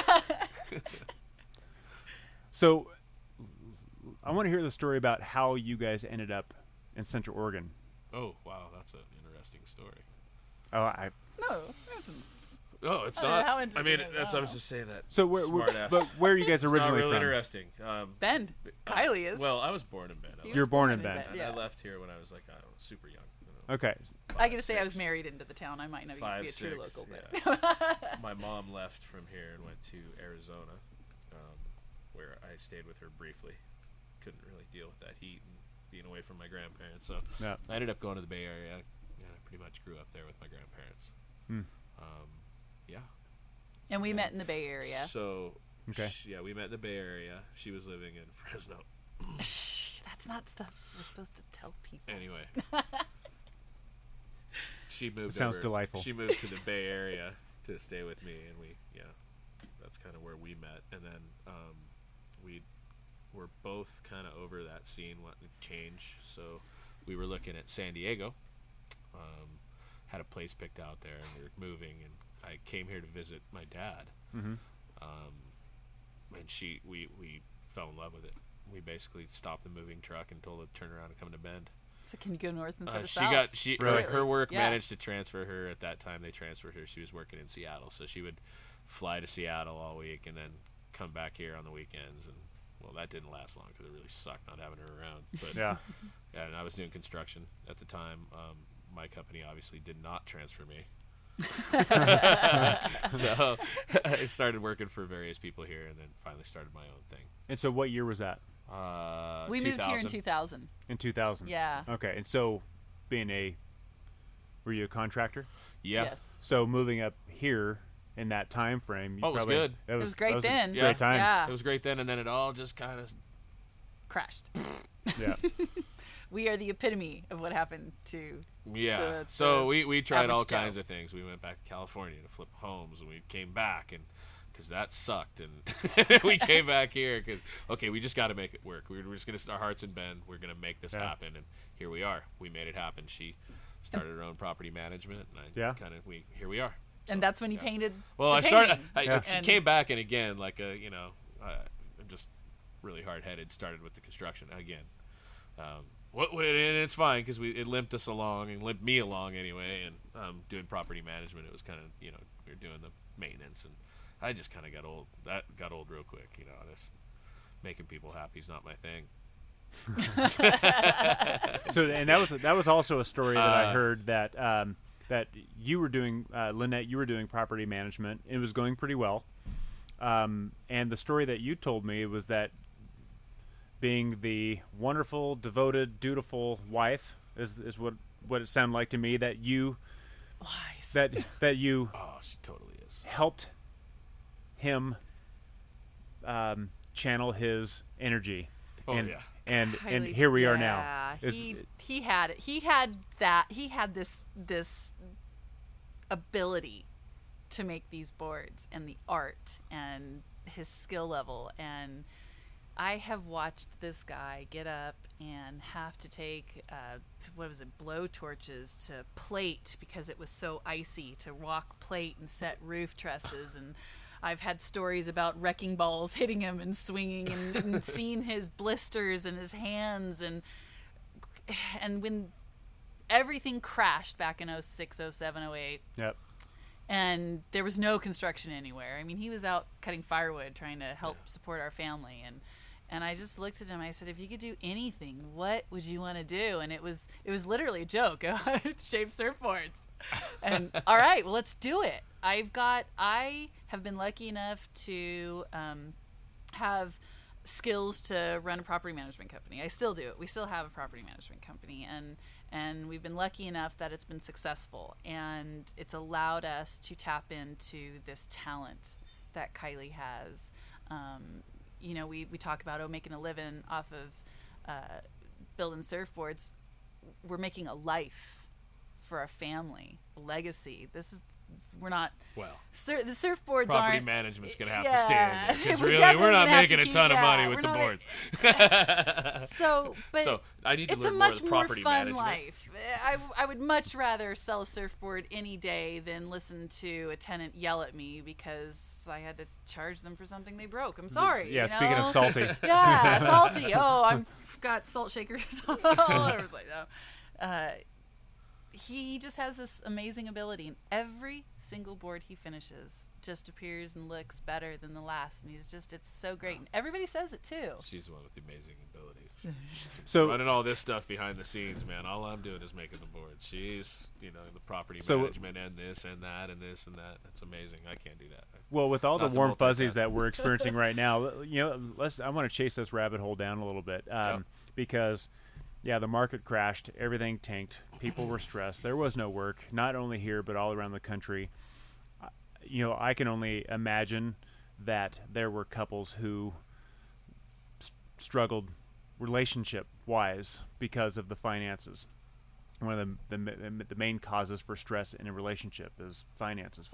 So, I want to hear the story about how you guys ended up in Central Oregon. Oh, wow, that's an interesting story. Oh, No, it's Oh, not. how I mean, interesting. that's. I was just saying that. so where are you guys It's not originally really from? interesting. Bend. Kylie is. Well, I was born in Bend. He You're was born in Bend. And yeah. I left here when I was like, I don't know, super young. Okay. I gotta say I was married into the town. I might not even 5, be a true 6, local, yeah. but My mom left from here and went to Arizona, where I stayed with her briefly. Couldn't really deal with that heat and being away from my grandparents, so Yeah. I ended up going to the Bay Area. I pretty much grew up there with my grandparents. Yeah. and we met in the Bay Area. So, Okay. we met in the Bay Area. She was living in Fresno. Shh, that's not stuff we're supposed to tell people. Anyway, she moved. Sounds over, delightful. She moved to the Bay Area to stay with me, and that's kind of where we met. And then we were both kind of over that scene, wanting to change. So we were looking at San Diego. Had a place picked out there, and we were moving. And I came here to visit my dad. Mm-hmm. And we fell in love with it. we basically stopped the moving truck and told her to turn around and come to Bend. So can you go north instead of She south? got Really? her work Yeah. managed to transfer her. At that time, they transferred her. She was working in Seattle, so she would fly to Seattle all week and then come back here on the weekends. And well, that didn't last long because it really sucked not having her around. But Yeah. yeah, and I was doing construction at the time. My company obviously did not transfer me. So I started working for various people here, and then finally started my own thing. And so, what year was that? We moved here in 2000. 2000. In 2000. Yeah. Okay. And so, were you a contractor? Yeah. Yes. So moving up here in that time frame, you Oh, it was probably, good. It was great a then. Yeah. Great time. Yeah. It was great then, and then it all just kind of Crashed. Yeah. We are the epitome of what happened to. yeah. The So we tried average all Joe. kinds of things. We went back to California to flip homes, and we came back and because that sucked, and we came back here because okay, we just got to make it work. We're just gonna our hearts in Bend. We're gonna make this Yeah. happen, and here we are. We made it happen. She started her own property management, and Yeah. here we are. And So, that's when he yeah. painted. Well, the I started. painting. I Yeah. And- came back, and again, like I'm just really hard-headed. Started with the construction again. And it's fine because it limped us along and limped me along anyway. And doing property management, it was kind of we were doing the maintenance, and I just kind of got old. That got old real quick. Just making people happy is not my thing. So, and that was also a story that I heard that that you were doing, Lynette. You were doing property management. It was going pretty well. And the story that you told me was that being the wonderful, devoted, dutiful wife is what it sounded like to me, that you Lies. that you Oh, she totally is. helped him channel his energy. Oh, and, yeah. and Highly- here we are yeah, now. He had this ability to make these boards and the art and his skill level, and I have watched this guy get up and have to take blow torches to plate because it was so icy, to walk plate and set roof trusses. And I've had stories about wrecking balls hitting him and swinging, and seen his blisters in his hands, and when everything crashed back in 06, 07, 08, Yep. and there was no construction anywhere. I mean, he was out cutting firewood trying to help support our family, and I just looked at him. I said, if you could do anything, what would you want to do? And it was literally a joke. Shape surfboards. And all right, well, let's do it. I have been lucky enough to have skills to run a property management company. I still do it. We still have a property management company, and we've been lucky enough that it's been successful, and it's allowed us to tap into this talent that Kylie has. We talk about making a living off of building surfboards. We're making a life for our family, a legacy. We're not. Well, The surfboards property aren't. management's gonna have Yeah. to stay because We're really definitely we're not gonna have making to a keep- ton of money yeah, with we're the not boards. So, but So I need to it's a learn more of much the more property fun management. life. I would much rather sell a surfboard any day than listen to a tenant yell at me because I had to charge them for something they broke. I'm sorry. Yeah. you Speaking know? of salty. Yeah, salty. Oh, I've got salt shakers all over the place. He just has this amazing ability, and every single board he finishes just appears and looks better than the last, and it's so great. And everybody says it too. She's the one with the amazing abilities. So Running all this stuff behind the scenes, man. All I'm doing is making the boards. She's, the property So- management and this and that and this and that. That's amazing. I can't do that. well, with all the Not to warm fuzzies multitask. that we're experiencing right now, I want to chase this rabbit hole down a little bit Yep. because. Yeah, the market crashed. Everything tanked. People were stressed. There was no work, not only here but all around the country. I can only imagine that there were couples who struggled relationship-wise because of the finances. One of the main causes for stress in a relationship is finances.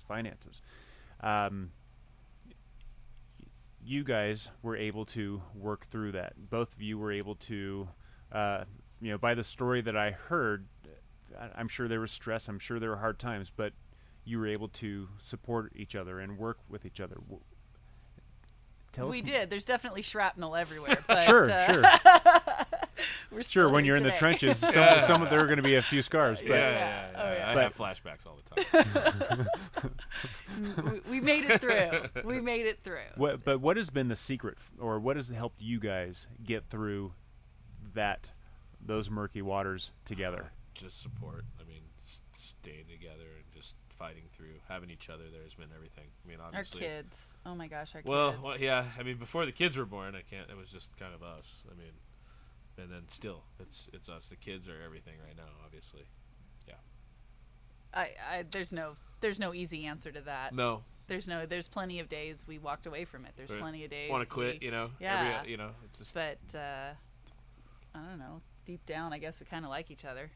You guys were able to work through that. Both of you were able to. By the story that I heard, I'm sure there was stress. I'm sure there were hard times, but you were able to support each other and work with each other. tell us. We did. There's definitely shrapnel everywhere. But, Sure. we're Sure, still when here you're in the today. trenches, some there are going to be a few scars. But Yeah. Oh, yeah. I But- have flashbacks all the time. we made it through. We made it through. what has been the secret, or what has helped you guys get through those murky waters together? Just support. I mean, staying together and just fighting through, having each other there has been everything. I mean, Our obviously. kids. Oh my gosh, our Well, kids. yeah. I mean, before the kids were born, it was just kind of us. I mean, and then still, it's us. The kids are everything right now, obviously. There's no easy answer to that. No, There's plenty of days we walked away from it. There's Right. plenty of days want to quit, we- you know. Yeah. It's just. But I don't know. Deep down, I guess we kind of like each other.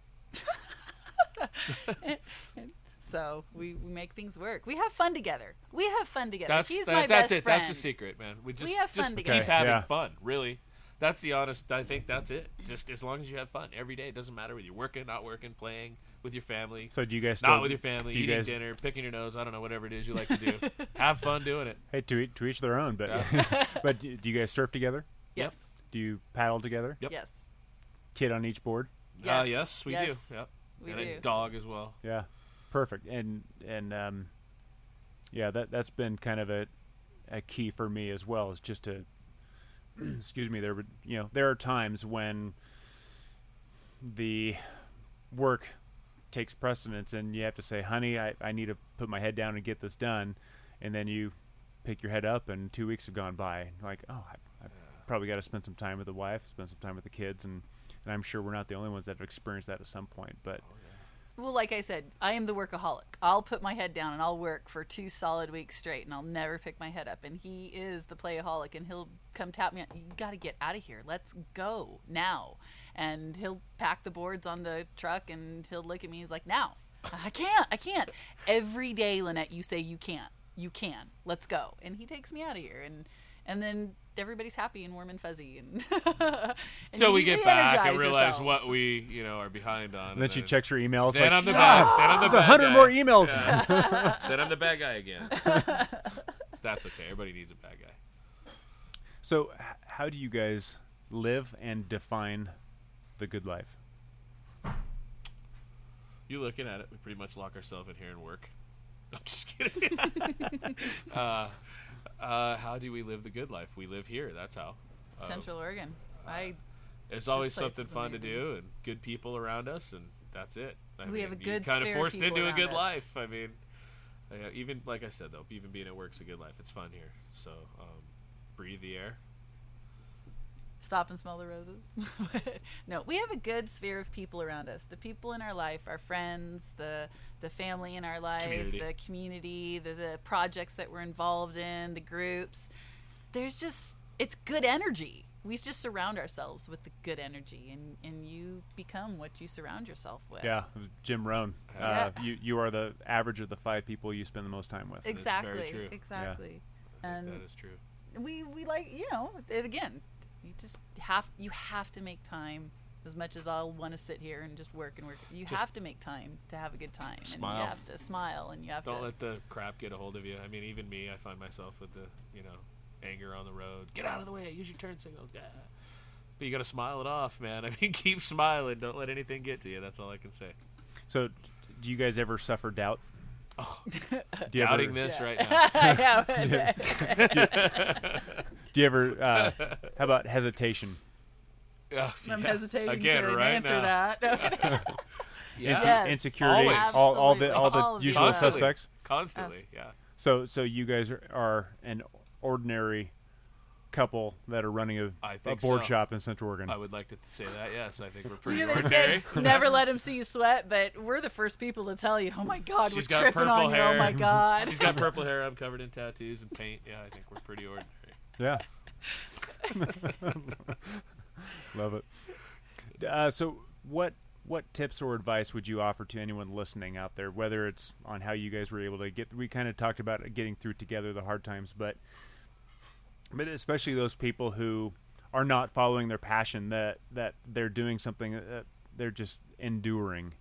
So we make things work. We have fun together. He's my That's best it. friend. That's the secret, man. We just have fun just together. keep having Yeah. fun. Really, that's the honest. I think that's it. Just as long as you have fun every day. It doesn't matter whether you're working, not working, playing with your family, So do you guys still, not with your family, do you eating guys, dinner, picking your nose. I don't know, whatever it is you like to do. Have fun doing it. Hey, to each their own. But but do you guys surf together? Yes. Do you paddle together? Yep. Yes. Kid on each board? Yes, we Yes. do. Yep. We and do. a dog as well. Yeah, perfect. And yeah, that's been kind of a key for me as well. Is just to excuse me. There are times when the work takes precedence, and you have to say, "Honey, I need to put my head down and get this done," and then you pick your head up, and 2 weeks have gone by. Like, oh, I probably got to spend some time with the wife, spend some time with the kids, and I'm sure we're not the only ones that have experienced that at some point. But Well, like I said, I am the workaholic. I'll put my head down and I'll work for 2 solid weeks straight, and I'll never pick my head up. And he is the playaholic, and he'll come tap me. You got to get out of here. Let's go now. And he'll pack the boards on the truck, and he'll look at me. He's like, "Now, I can't." Every day, Lynette, you say you can't. You can. Let's go. And he takes me out of here, and then everybody's happy and warm and fuzzy, and Until we get back and re-energize realize ourselves. what we are behind on. then she checks her emails. Then like, I'm the "God, bad. Then I'm the there's bad 100 guy. more emails. Yeah. Then I'm the bad guy again. That's okay. Everybody needs a bad guy. So, how do you guys live and define the good life? You looking at it? We pretty much lock ourselves in here and work. I'm just kidding. How do we live the good life? We live here. That's how. Central Oregon. There's always place something is fun to amazing. do and good people around us, and that's it. We have a you good kind of sphere of forced people into a around good us. life. I mean, even like I said though, even being at work's a good life. It's fun here. So breathe the air. Stop and smell the roses. No, we have a good sphere of people around us. The people in our life, our friends, the family in our life, Community. the community, the projects that we're involved in, the groups. It's good energy. We just surround ourselves with the good energy, and you become what you surround yourself with. Yeah, it was Jim Rohn. Yeah. You are the average of the 5 people you spend the most time with. Exactly. true. Exactly. That And is true. we like, again, you have to make time. As much as I'll want to sit here and just work and work, you Just have to make time to have a good time. And smile. you have to smile, and you have Don't to. let the crap get a hold of you. I mean, even me, I find myself with the anger on the road. Get out of the way. Use your turn signals. Yeah. But you got to smile it off, man. I mean, keep smiling. Don't let anything get to you. That's all I can say. So, do you guys ever suffer doubt? Oh, Do you doubting ever, this Yeah. right now. Yeah. Do you ever? How about hesitation? Oh, I'm yeah. hesitating Again, to right answer now. that. Yeah. Yes. Insecurity. Always. All the Absolutely. All of the usual above. suspects. Constantly, yeah. So you guys are an ordinary couple that are running a I think board so. shop in Central Oregon. I would like to say that, yes. I think we're You pretty know, they ordinary. say never let him see you sweat, but we're the first people to tell you, "Oh my God, She's we're got tripping purple on you! hair. Oh my God." She's got purple hair. I'm covered in tattoos and paint. Yeah, I think we're pretty ordinary. Yeah. Love it. So what tips or advice would you offer to anyone listening out there, whether it's on how you guys were able to we kind of talked about getting through together the hard times, but especially those people who are not following their passion, that they're doing something that they're just enduring.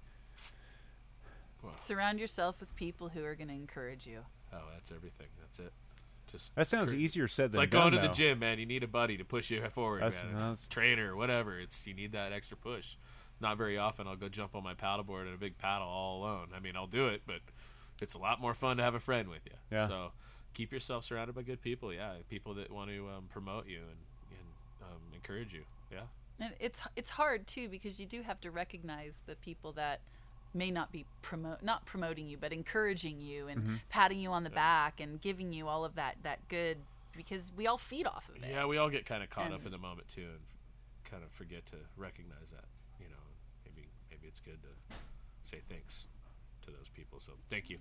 Surround yourself with people who are going to encourage you. Oh, that's everything. That's it. Just That sounds easier said It's than like done, going to the though. gym, man. You need a buddy to push you forward, That's- man. that's- Trainer, whatever. You need that extra push. Not very often I'll go jump on my paddleboard at a big paddle all alone. I mean, I'll do it, but it's a lot more fun to have a friend with you. Yeah. So keep yourself surrounded by good people. Yeah, people that want to promote you and encourage you. Yeah. And it's hard too, because you do have to recognize the people that may not be not promoting you, but encouraging you and patting you on the back and giving you all of that good, because we all feed off of it. Yeah, we all get kind of caught up in the moment too, and kind of forget to recognize that. Maybe it's good to say thanks to those people. So thank you.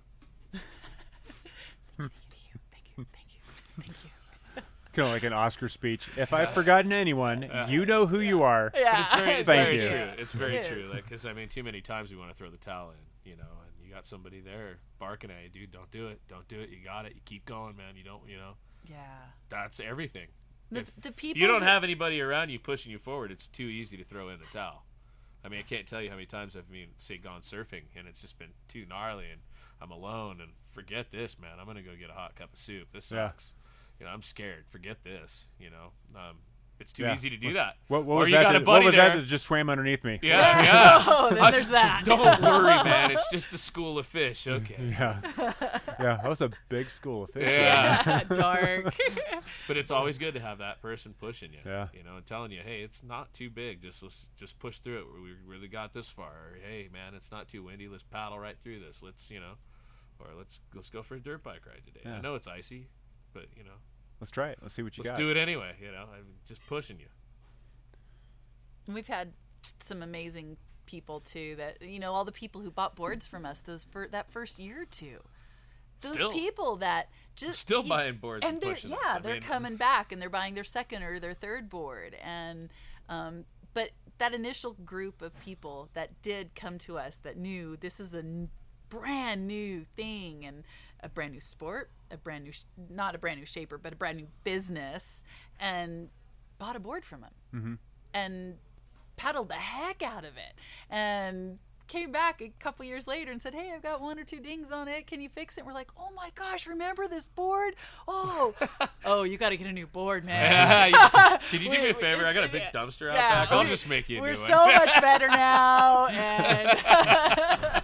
Thank you. Kind of like an Oscar speech. If I've forgotten anyone, you know who you are. Yeah. It's Thank very you. true. It's very It true. is. Like, because I mean, too many times we want to throw the towel in, and you got somebody there barking at you, dude. Don't do it. Don't do it. You got it. You keep going, man. You don't. Yeah. That's everything. The If people you don't who- have anybody around you pushing you forward, it's too easy to throw in the towel. I mean, I can't tell you how many times I've say gone surfing and it's just been too gnarly and I'm alone and forget this, man. I'm gonna go get a hot cup of soup. This Yeah. sucks. I'm scared. Forget this. It's too Yeah. easy to do that. What Or was you that? got a What buddy was there. that just swam underneath me? Yeah, yeah. Oh, then there's that. Don't worry, man. It's just a school of fish. Okay. Yeah. Yeah. That was a big school of fish. Yeah. Dark. But it's always good to have that person pushing you. Yeah. And telling you, hey, it's not too big. Just push through it. We really got this far. Or, hey, man, it's not too windy. Let's paddle right through this. Let's let's go for a dirt bike ride today. Yeah. I know it's icy, but Let's try it. Let's see what you let's got. do it anyway. I'm just pushing you. We've had some amazing people too. That all the people who bought boards from us that first year or two. Those Still. people that just Still buying boards and they're pushing us. yeah, I they're mean- coming back and they're buying their second or their third board, and but that initial group of people that did come to us that knew this is a brand new thing and a brand new sport, a brand new not a brand new shaper, but a brand new business, and bought a board from them and paddled the heck out of it and came back a couple years later and said, hey, I've got 1 or 2 dings on it, can you fix it? And we're like, oh my gosh, remember this board? Oh you got to get a new board, man. Can you do me a favor? I got a big Yeah. dumpster out Yeah, back. I'll we- just make you a we're new one. so much better now, and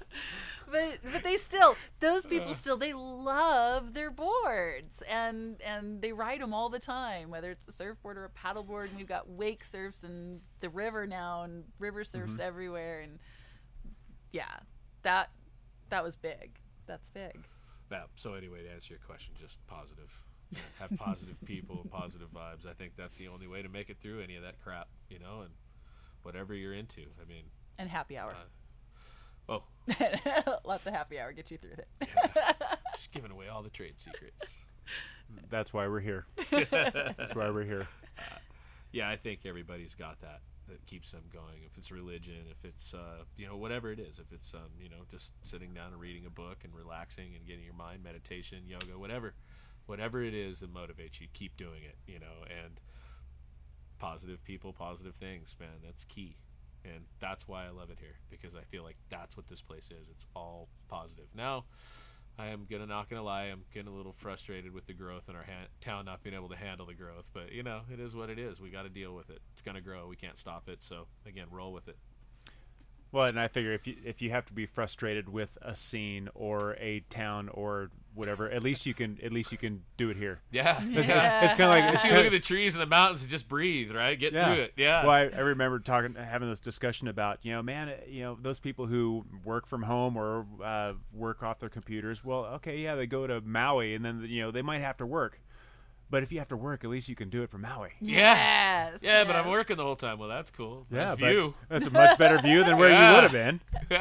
but they still, those people still, they love their boards and they ride them all the time, whether it's a surfboard or a paddleboard. And we've got wake surfs and the river now and river surfs everywhere, and yeah, that was big. That's big. Yeah, so anyway, to answer your question, just positive. Have positive people and positive vibes. I think that's the only way to make it through any of that crap, and whatever you're into. I mean, And happy hour. oh, Lots of happy hour get you through it. just giving away all the trade secrets. That's why we're here. That's why we're here. Yeah, I think everybody's got that keeps them going. If it's religion, if it's whatever it is, if it's just sitting down and reading a book and relaxing and getting your mind, meditation, yoga, whatever it is that motivates you, keep doing it. And positive people, positive things, man, that's key. And that's why I love it here, because I feel like that's what this place is. It's all positive. Now, I am not gonna lie, I'm getting a little frustrated with the growth in our town not being able to handle the growth. But it is what it is. We got to deal with it. It's gonna grow. We can't stop it. So again, roll with it. Well, and I figure if you have to be frustrated with a scene or a town or whatever, at least you can do it here. Yeah. It's kind of like Just you look at the trees and the mountains and just breathe, right? Get through it. Yeah. Well, I remember having this discussion about, those people who work from home or work off their computers. Well, okay, yeah, they go to Maui and then they might have to work. But if you have to work, at least you can do it from Maui. Yeah. Yes, Yeah, but I'm yes. working the whole time. Well, that's cool. Yeah, Nice but view. that's a much better view than where Yeah. you would have been.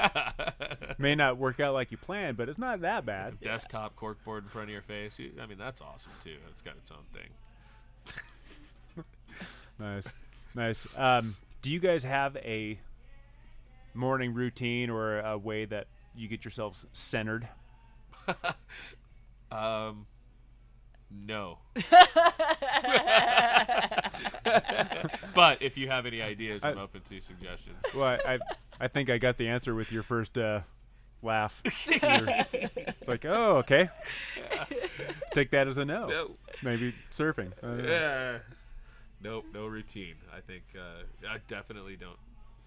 May not work out like you planned, but it's not that bad. Desktop corkboard in front of your face. I mean, that's awesome too. It's got its own thing. Nice. Do you guys have a morning routine or a way that you get yourselves centered? No. But if you have any ideas, I'm open to suggestions. Well, I think I got the answer with your first laugh. It's like, oh, okay. Take that as a no. No. Maybe surfing. Yeah. Nope, no routine. I think I definitely don't.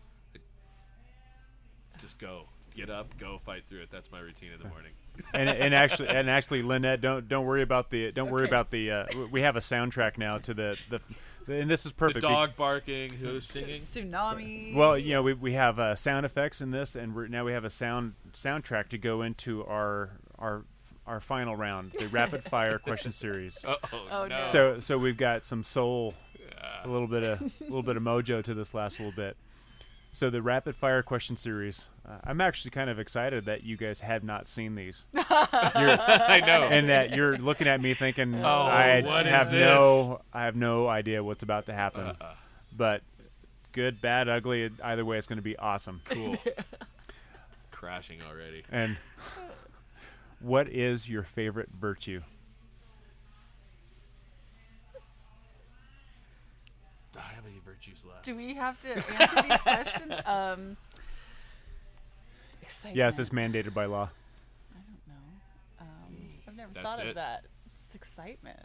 Just go, get up, go, fight through it. That's my routine in the morning. And actually, Lynette, don't worry about the we have a soundtrack now to the and this is perfect. The dog barking, who's singing? Tsunami. Well, we have sound effects in this, and now we have a soundtrack to go into our final round, the rapid fire question series. Oh, no. So we've got some soul, a little bit of mojo to this last little bit. So the rapid fire question series. I'm actually kind of excited that you guys have not seen these. I know. And that you're looking at me thinking, I have no idea what's about to happen. But good, bad, ugly, either way, it's going to be awesome. Cool. Crashing already. And what is your favorite virtue? I have any virtues left? Do we have to answer these questions? Excitement. Yes, it's mandated by law. I don't know. I've never That's thought it? of that. It's excitement.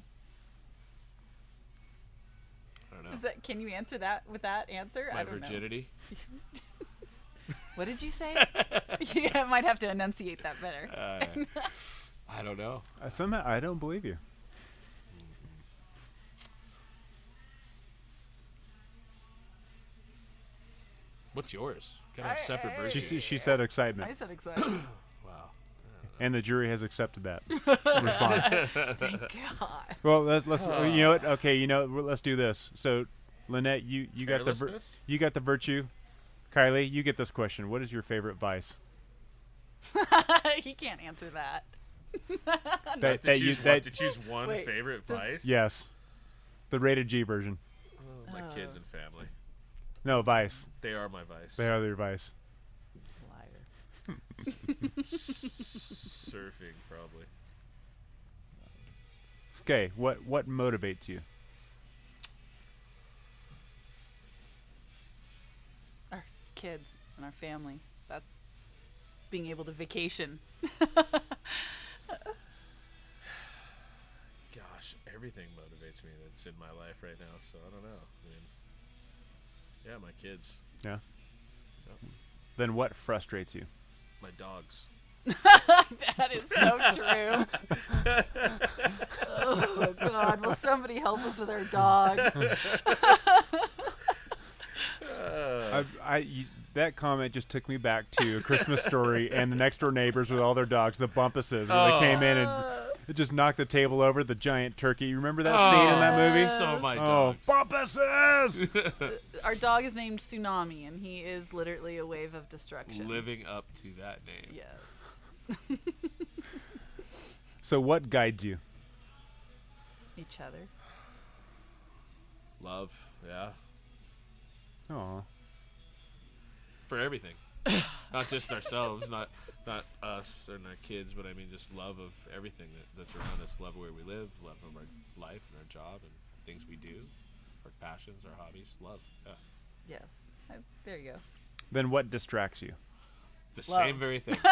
I don't know. Is that? Can you answer that with that answer? My I don't virginity. know. What did you say? I might have to enunciate that better. I don't know. Somehow, I don't believe you. What's yours? Gotta have separate I- virtues. She said excitement, I said excitement. Wow. and the jury has accepted that response. Thank God. Well, let's you know what? Okay, let's do this. So, Lynette, you got the Carelessness? you got the virtue. Kylie, you get this question. What is your favorite vice? He can't answer that. That To choose one Wait, favorite does- vice? yes, the rated G version. Oh, my kids and family. No, vice. They are my vice. They are their vice. Liar. Surfing, probably. Okay, what motivates you? Our kids and our family. That being able to vacation. Gosh, everything motivates me that's in my life right now, so I don't know. I mean, yeah, my kids, Yeah. Then what frustrates you? my dogs. That is so true. Oh God! Will somebody help us with our dogs? That comment just took me back to A Christmas Story and the next door neighbors with all their dogs, the Bumpuses, where they came in and it just knocked the table over, the giant turkey. You remember that scene in that movie? So my Oh, dogs. Bumpuses! Our dog is named Tsunami, and he is literally a wave of destruction. Living up to that name. Yes. So what guides you? Each other. Love, yeah, Oh, for everything. Not just ourselves, not us and our kids, but I mean just love of everything that's around us. Love where we live, love of our life and our job and things we do, our passions, our hobbies. Love, yeah. Yes. There you go. then what distracts you? The Love. same very thing.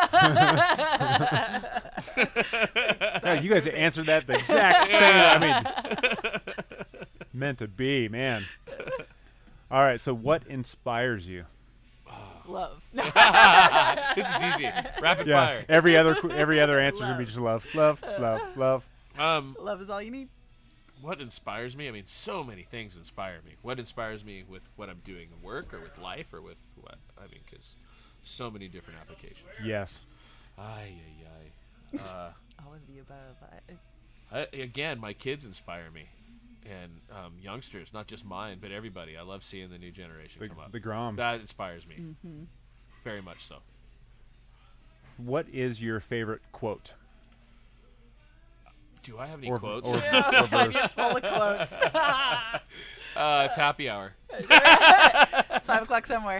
God, you guys answered that the exact same. I mean, meant to be, man. All right, so what inspires you? Love. This is easy. Rapid Yeah, fire. every other answer is gonna be just love, love, love, love. Love is all you need. What inspires me? I mean, so many things inspire me. What inspires me with what I'm doing at work or with life or with what? I mean, because so many different applications. Yes. Ay, ay, ay. All of the above. Again, my kids inspire me. And youngsters, not just mine, but everybody. I love seeing the new generation come up. The Groms. That inspires me. Mm-hmm. Very much so. What is your favorite quote? Do I have any Or- quotes? or- You're full of quotes. It's happy hour. It's 5 o'clock somewhere.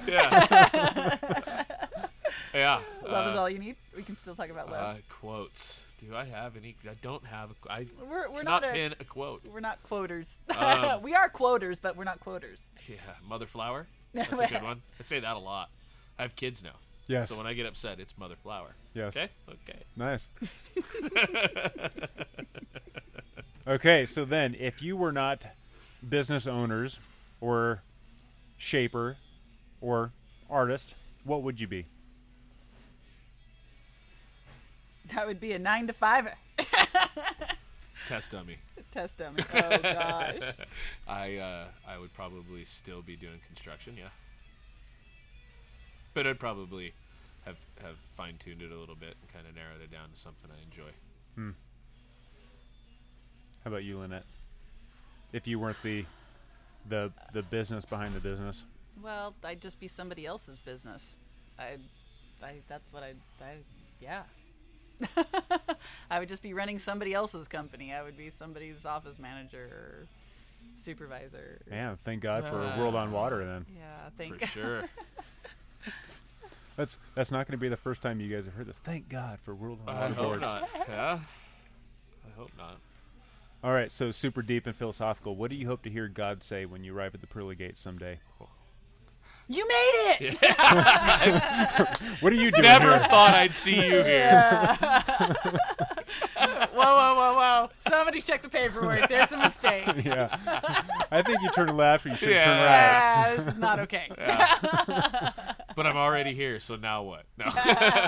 Yeah. Love is all you need. We can still talk about love. Quotes. Do I have any? I don't have. I We're cannot not pin a quote. We're not quoters. Um, We are quoters, but we're not quoters. Yeah, Mother Flower. That's a good one. I say that a lot. I have kids now. Yes. So when I get upset, it's Mother Flower. Yes. Okay? Okay. Nice. Okay, so then, if you were not business owners or shaper or artist, what would you be? That would be a 9-to-5 Test dummy. test dummy. Oh gosh. I would probably still be doing construction, yeah. But I'd probably have fine-tuned it a little bit and kind of narrowed it down to something I enjoy. How about you, Lynette? If you weren't the business behind the business. Well, I'd just be somebody else's business. That's what yeah. I would just be running somebody else's company. I would be somebody's office manager or supervisor. Man, thank God for World on Water then. Yeah, For sure. That's not going to be the first time you guys have heard this. Thank God for World on I Water hope boards. not. Yeah? I hope not. All right, so super deep and philosophical. What do you hope to hear God say when you arrive at the pearly gates someday? You made it! What are you doing Never here? thought I'd see you here. Whoa. Somebody check the paperwork. There's a mistake. Yeah. I think you turn left or you should turn right. Yeah, this is not okay. But I'm already here, so now what? No. Man,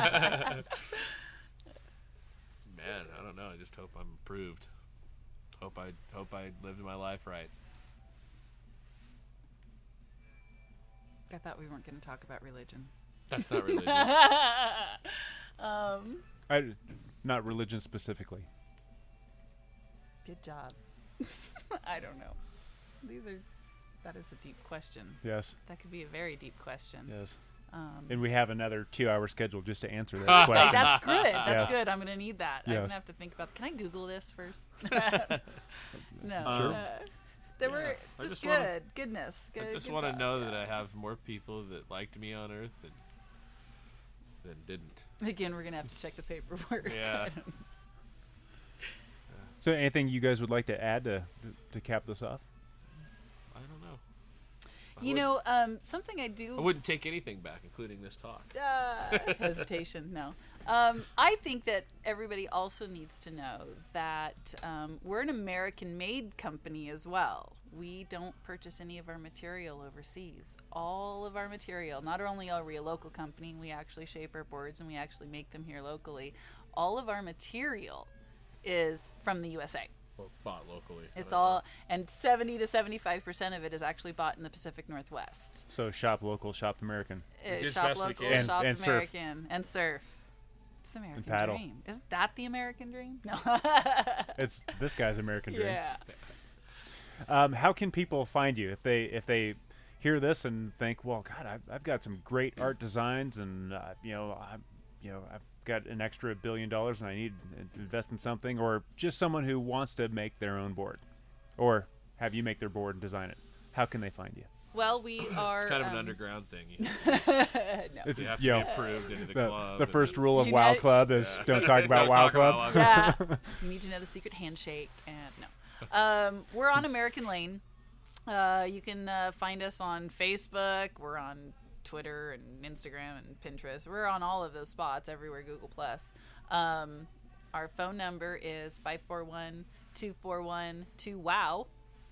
I don't know. I just hope I'm approved. Hope I lived my life right. I thought we weren't going to talk about religion. That's not religion. Not religion specifically. Good job. I don't know. That is a deep question. Yes. That could be a very deep question. Yes. And we have another 2-hour schedule just to answer that Hey, question. that's good. That's Yes. good. I'm going to need that. I'm Yes. going to have to think about. Can I Google this first? No. Sure. They were I just just good. wanna- Goodness. Good, I just good want to job. know Yeah. that I have more people that liked me on Earth than didn't. Again, we're going to have to check the paperwork. Yeah. So anything you guys would like to add to cap this off? I don't know. You know, something I do. I wouldn't take anything back, including this talk. Hesitation. No. I think that everybody also needs to know that we're an American-made company as well. We don't purchase any of our material overseas. All of our material, not only are we a local company, we actually shape our boards and we actually make them here locally. All of our material is from the USA. Well, it's bought locally. It's all, and 70 to 75% of it is actually bought in the Pacific Northwest. So shop local, shop American. Do as Shop best we local, can. shop And surf. American, and surf. It's the American paddle. dream. Isn't that the American dream? No. It's this guy's American dream. Yeah. How can people find you if they hear this and think, well, God, I've got some great art designs, and I've got an extra $1 billion and I need to invest in something, or just someone who wants to make their own board, or have you make their board and design it? How can they find you? Well, we are. It's kind of an underground thing. No. It's, You have to you be know, approved into the the club. the and first rule of You WoW know- Club is don't talk about Don't WoW talk Club. about WoW Club. Yeah. You need to know the secret handshake, and no. We're on American Lane. You can find us on Facebook. We're on Twitter and Instagram and Pinterest. We're on all of those spots everywhere. Google Plus. Our phone number is 541-241-2WOW.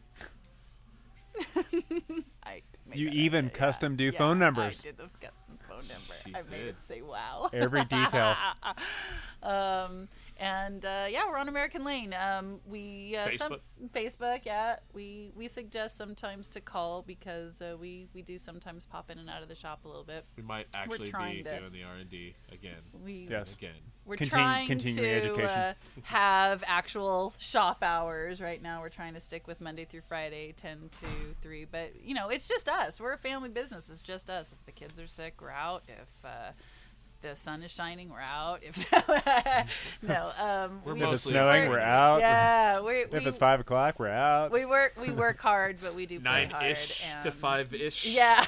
I made You that even up. custom do Yeah, phone numbers. I did the custom phone number. She I made did. it say wow. Every detail. Yeah, we're on American Lane. We Facebook, yeah. We suggest sometimes to call because we do sometimes pop in and out of the shop a little bit. We might actually trying be to- doing the R&D again. Yes. Again. We're Continuing trying to education. have actual shop hours. Right now we're trying to stick with Monday through Friday, 10 to 3. But, it's just us. We're a family business. It's just us. If the kids are sick, we're out. If the sun is shining, we're out. If We're If it's mostly snowing, we're out. Yeah. If it's 5 o'clock, we're out. We work hard, but we do play hard. 9-ish to and- 5-ish. Yeah.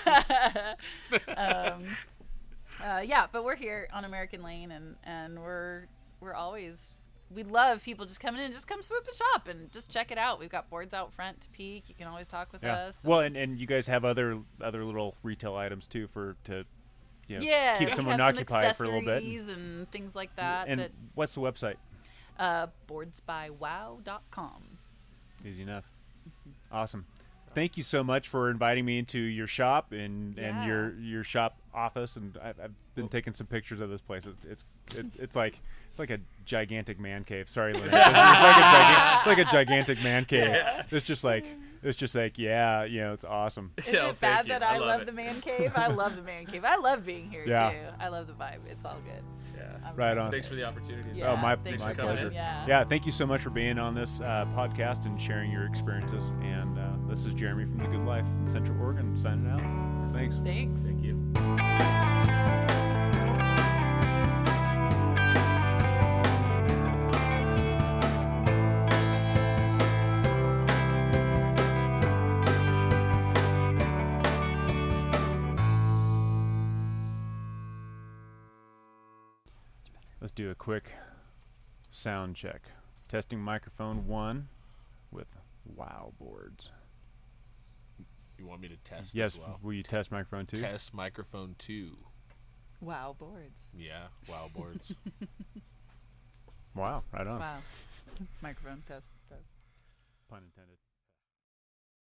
But we're here on American Lane, and we're always. We love people just coming in, just come swoop the shop and just check it out. We've got boards out front to peek. You can always talk with Yeah. us. Well, and you guys have other little retail items too to Yeah, keep we someone have some occupied for a little bit. accessories and things like that. And what's the website? Boardsbywow.com. Easy enough. Awesome. Thank you so much for inviting me into your shop and your shop office, and I've been taking some pictures of this place. It's like a gigantic man cave. Sorry, Lynn. It's like a gigantic man cave. Yeah. It's just like it's awesome. Is it bad that I love the man cave? I love the man cave. I love being here too. I love the vibe. It's all good. Yeah. Right on. Thanks for the opportunity. Oh, my thanks for pleasure. coming. Yeah, thank you so much for being on this podcast and sharing your experiences. And this is Jeremy from The Good Life in Central Oregon signing out. Thanks. Thanks. Thank you. Let's do a quick sound check. Testing microphone 1 with Wow Boards. You want me to test Yes, as well? will you test microphone 2? Test microphone 2. Wow boards. Yeah, wow boards. Wow, right on. Wow. Microphone test. Pun intended.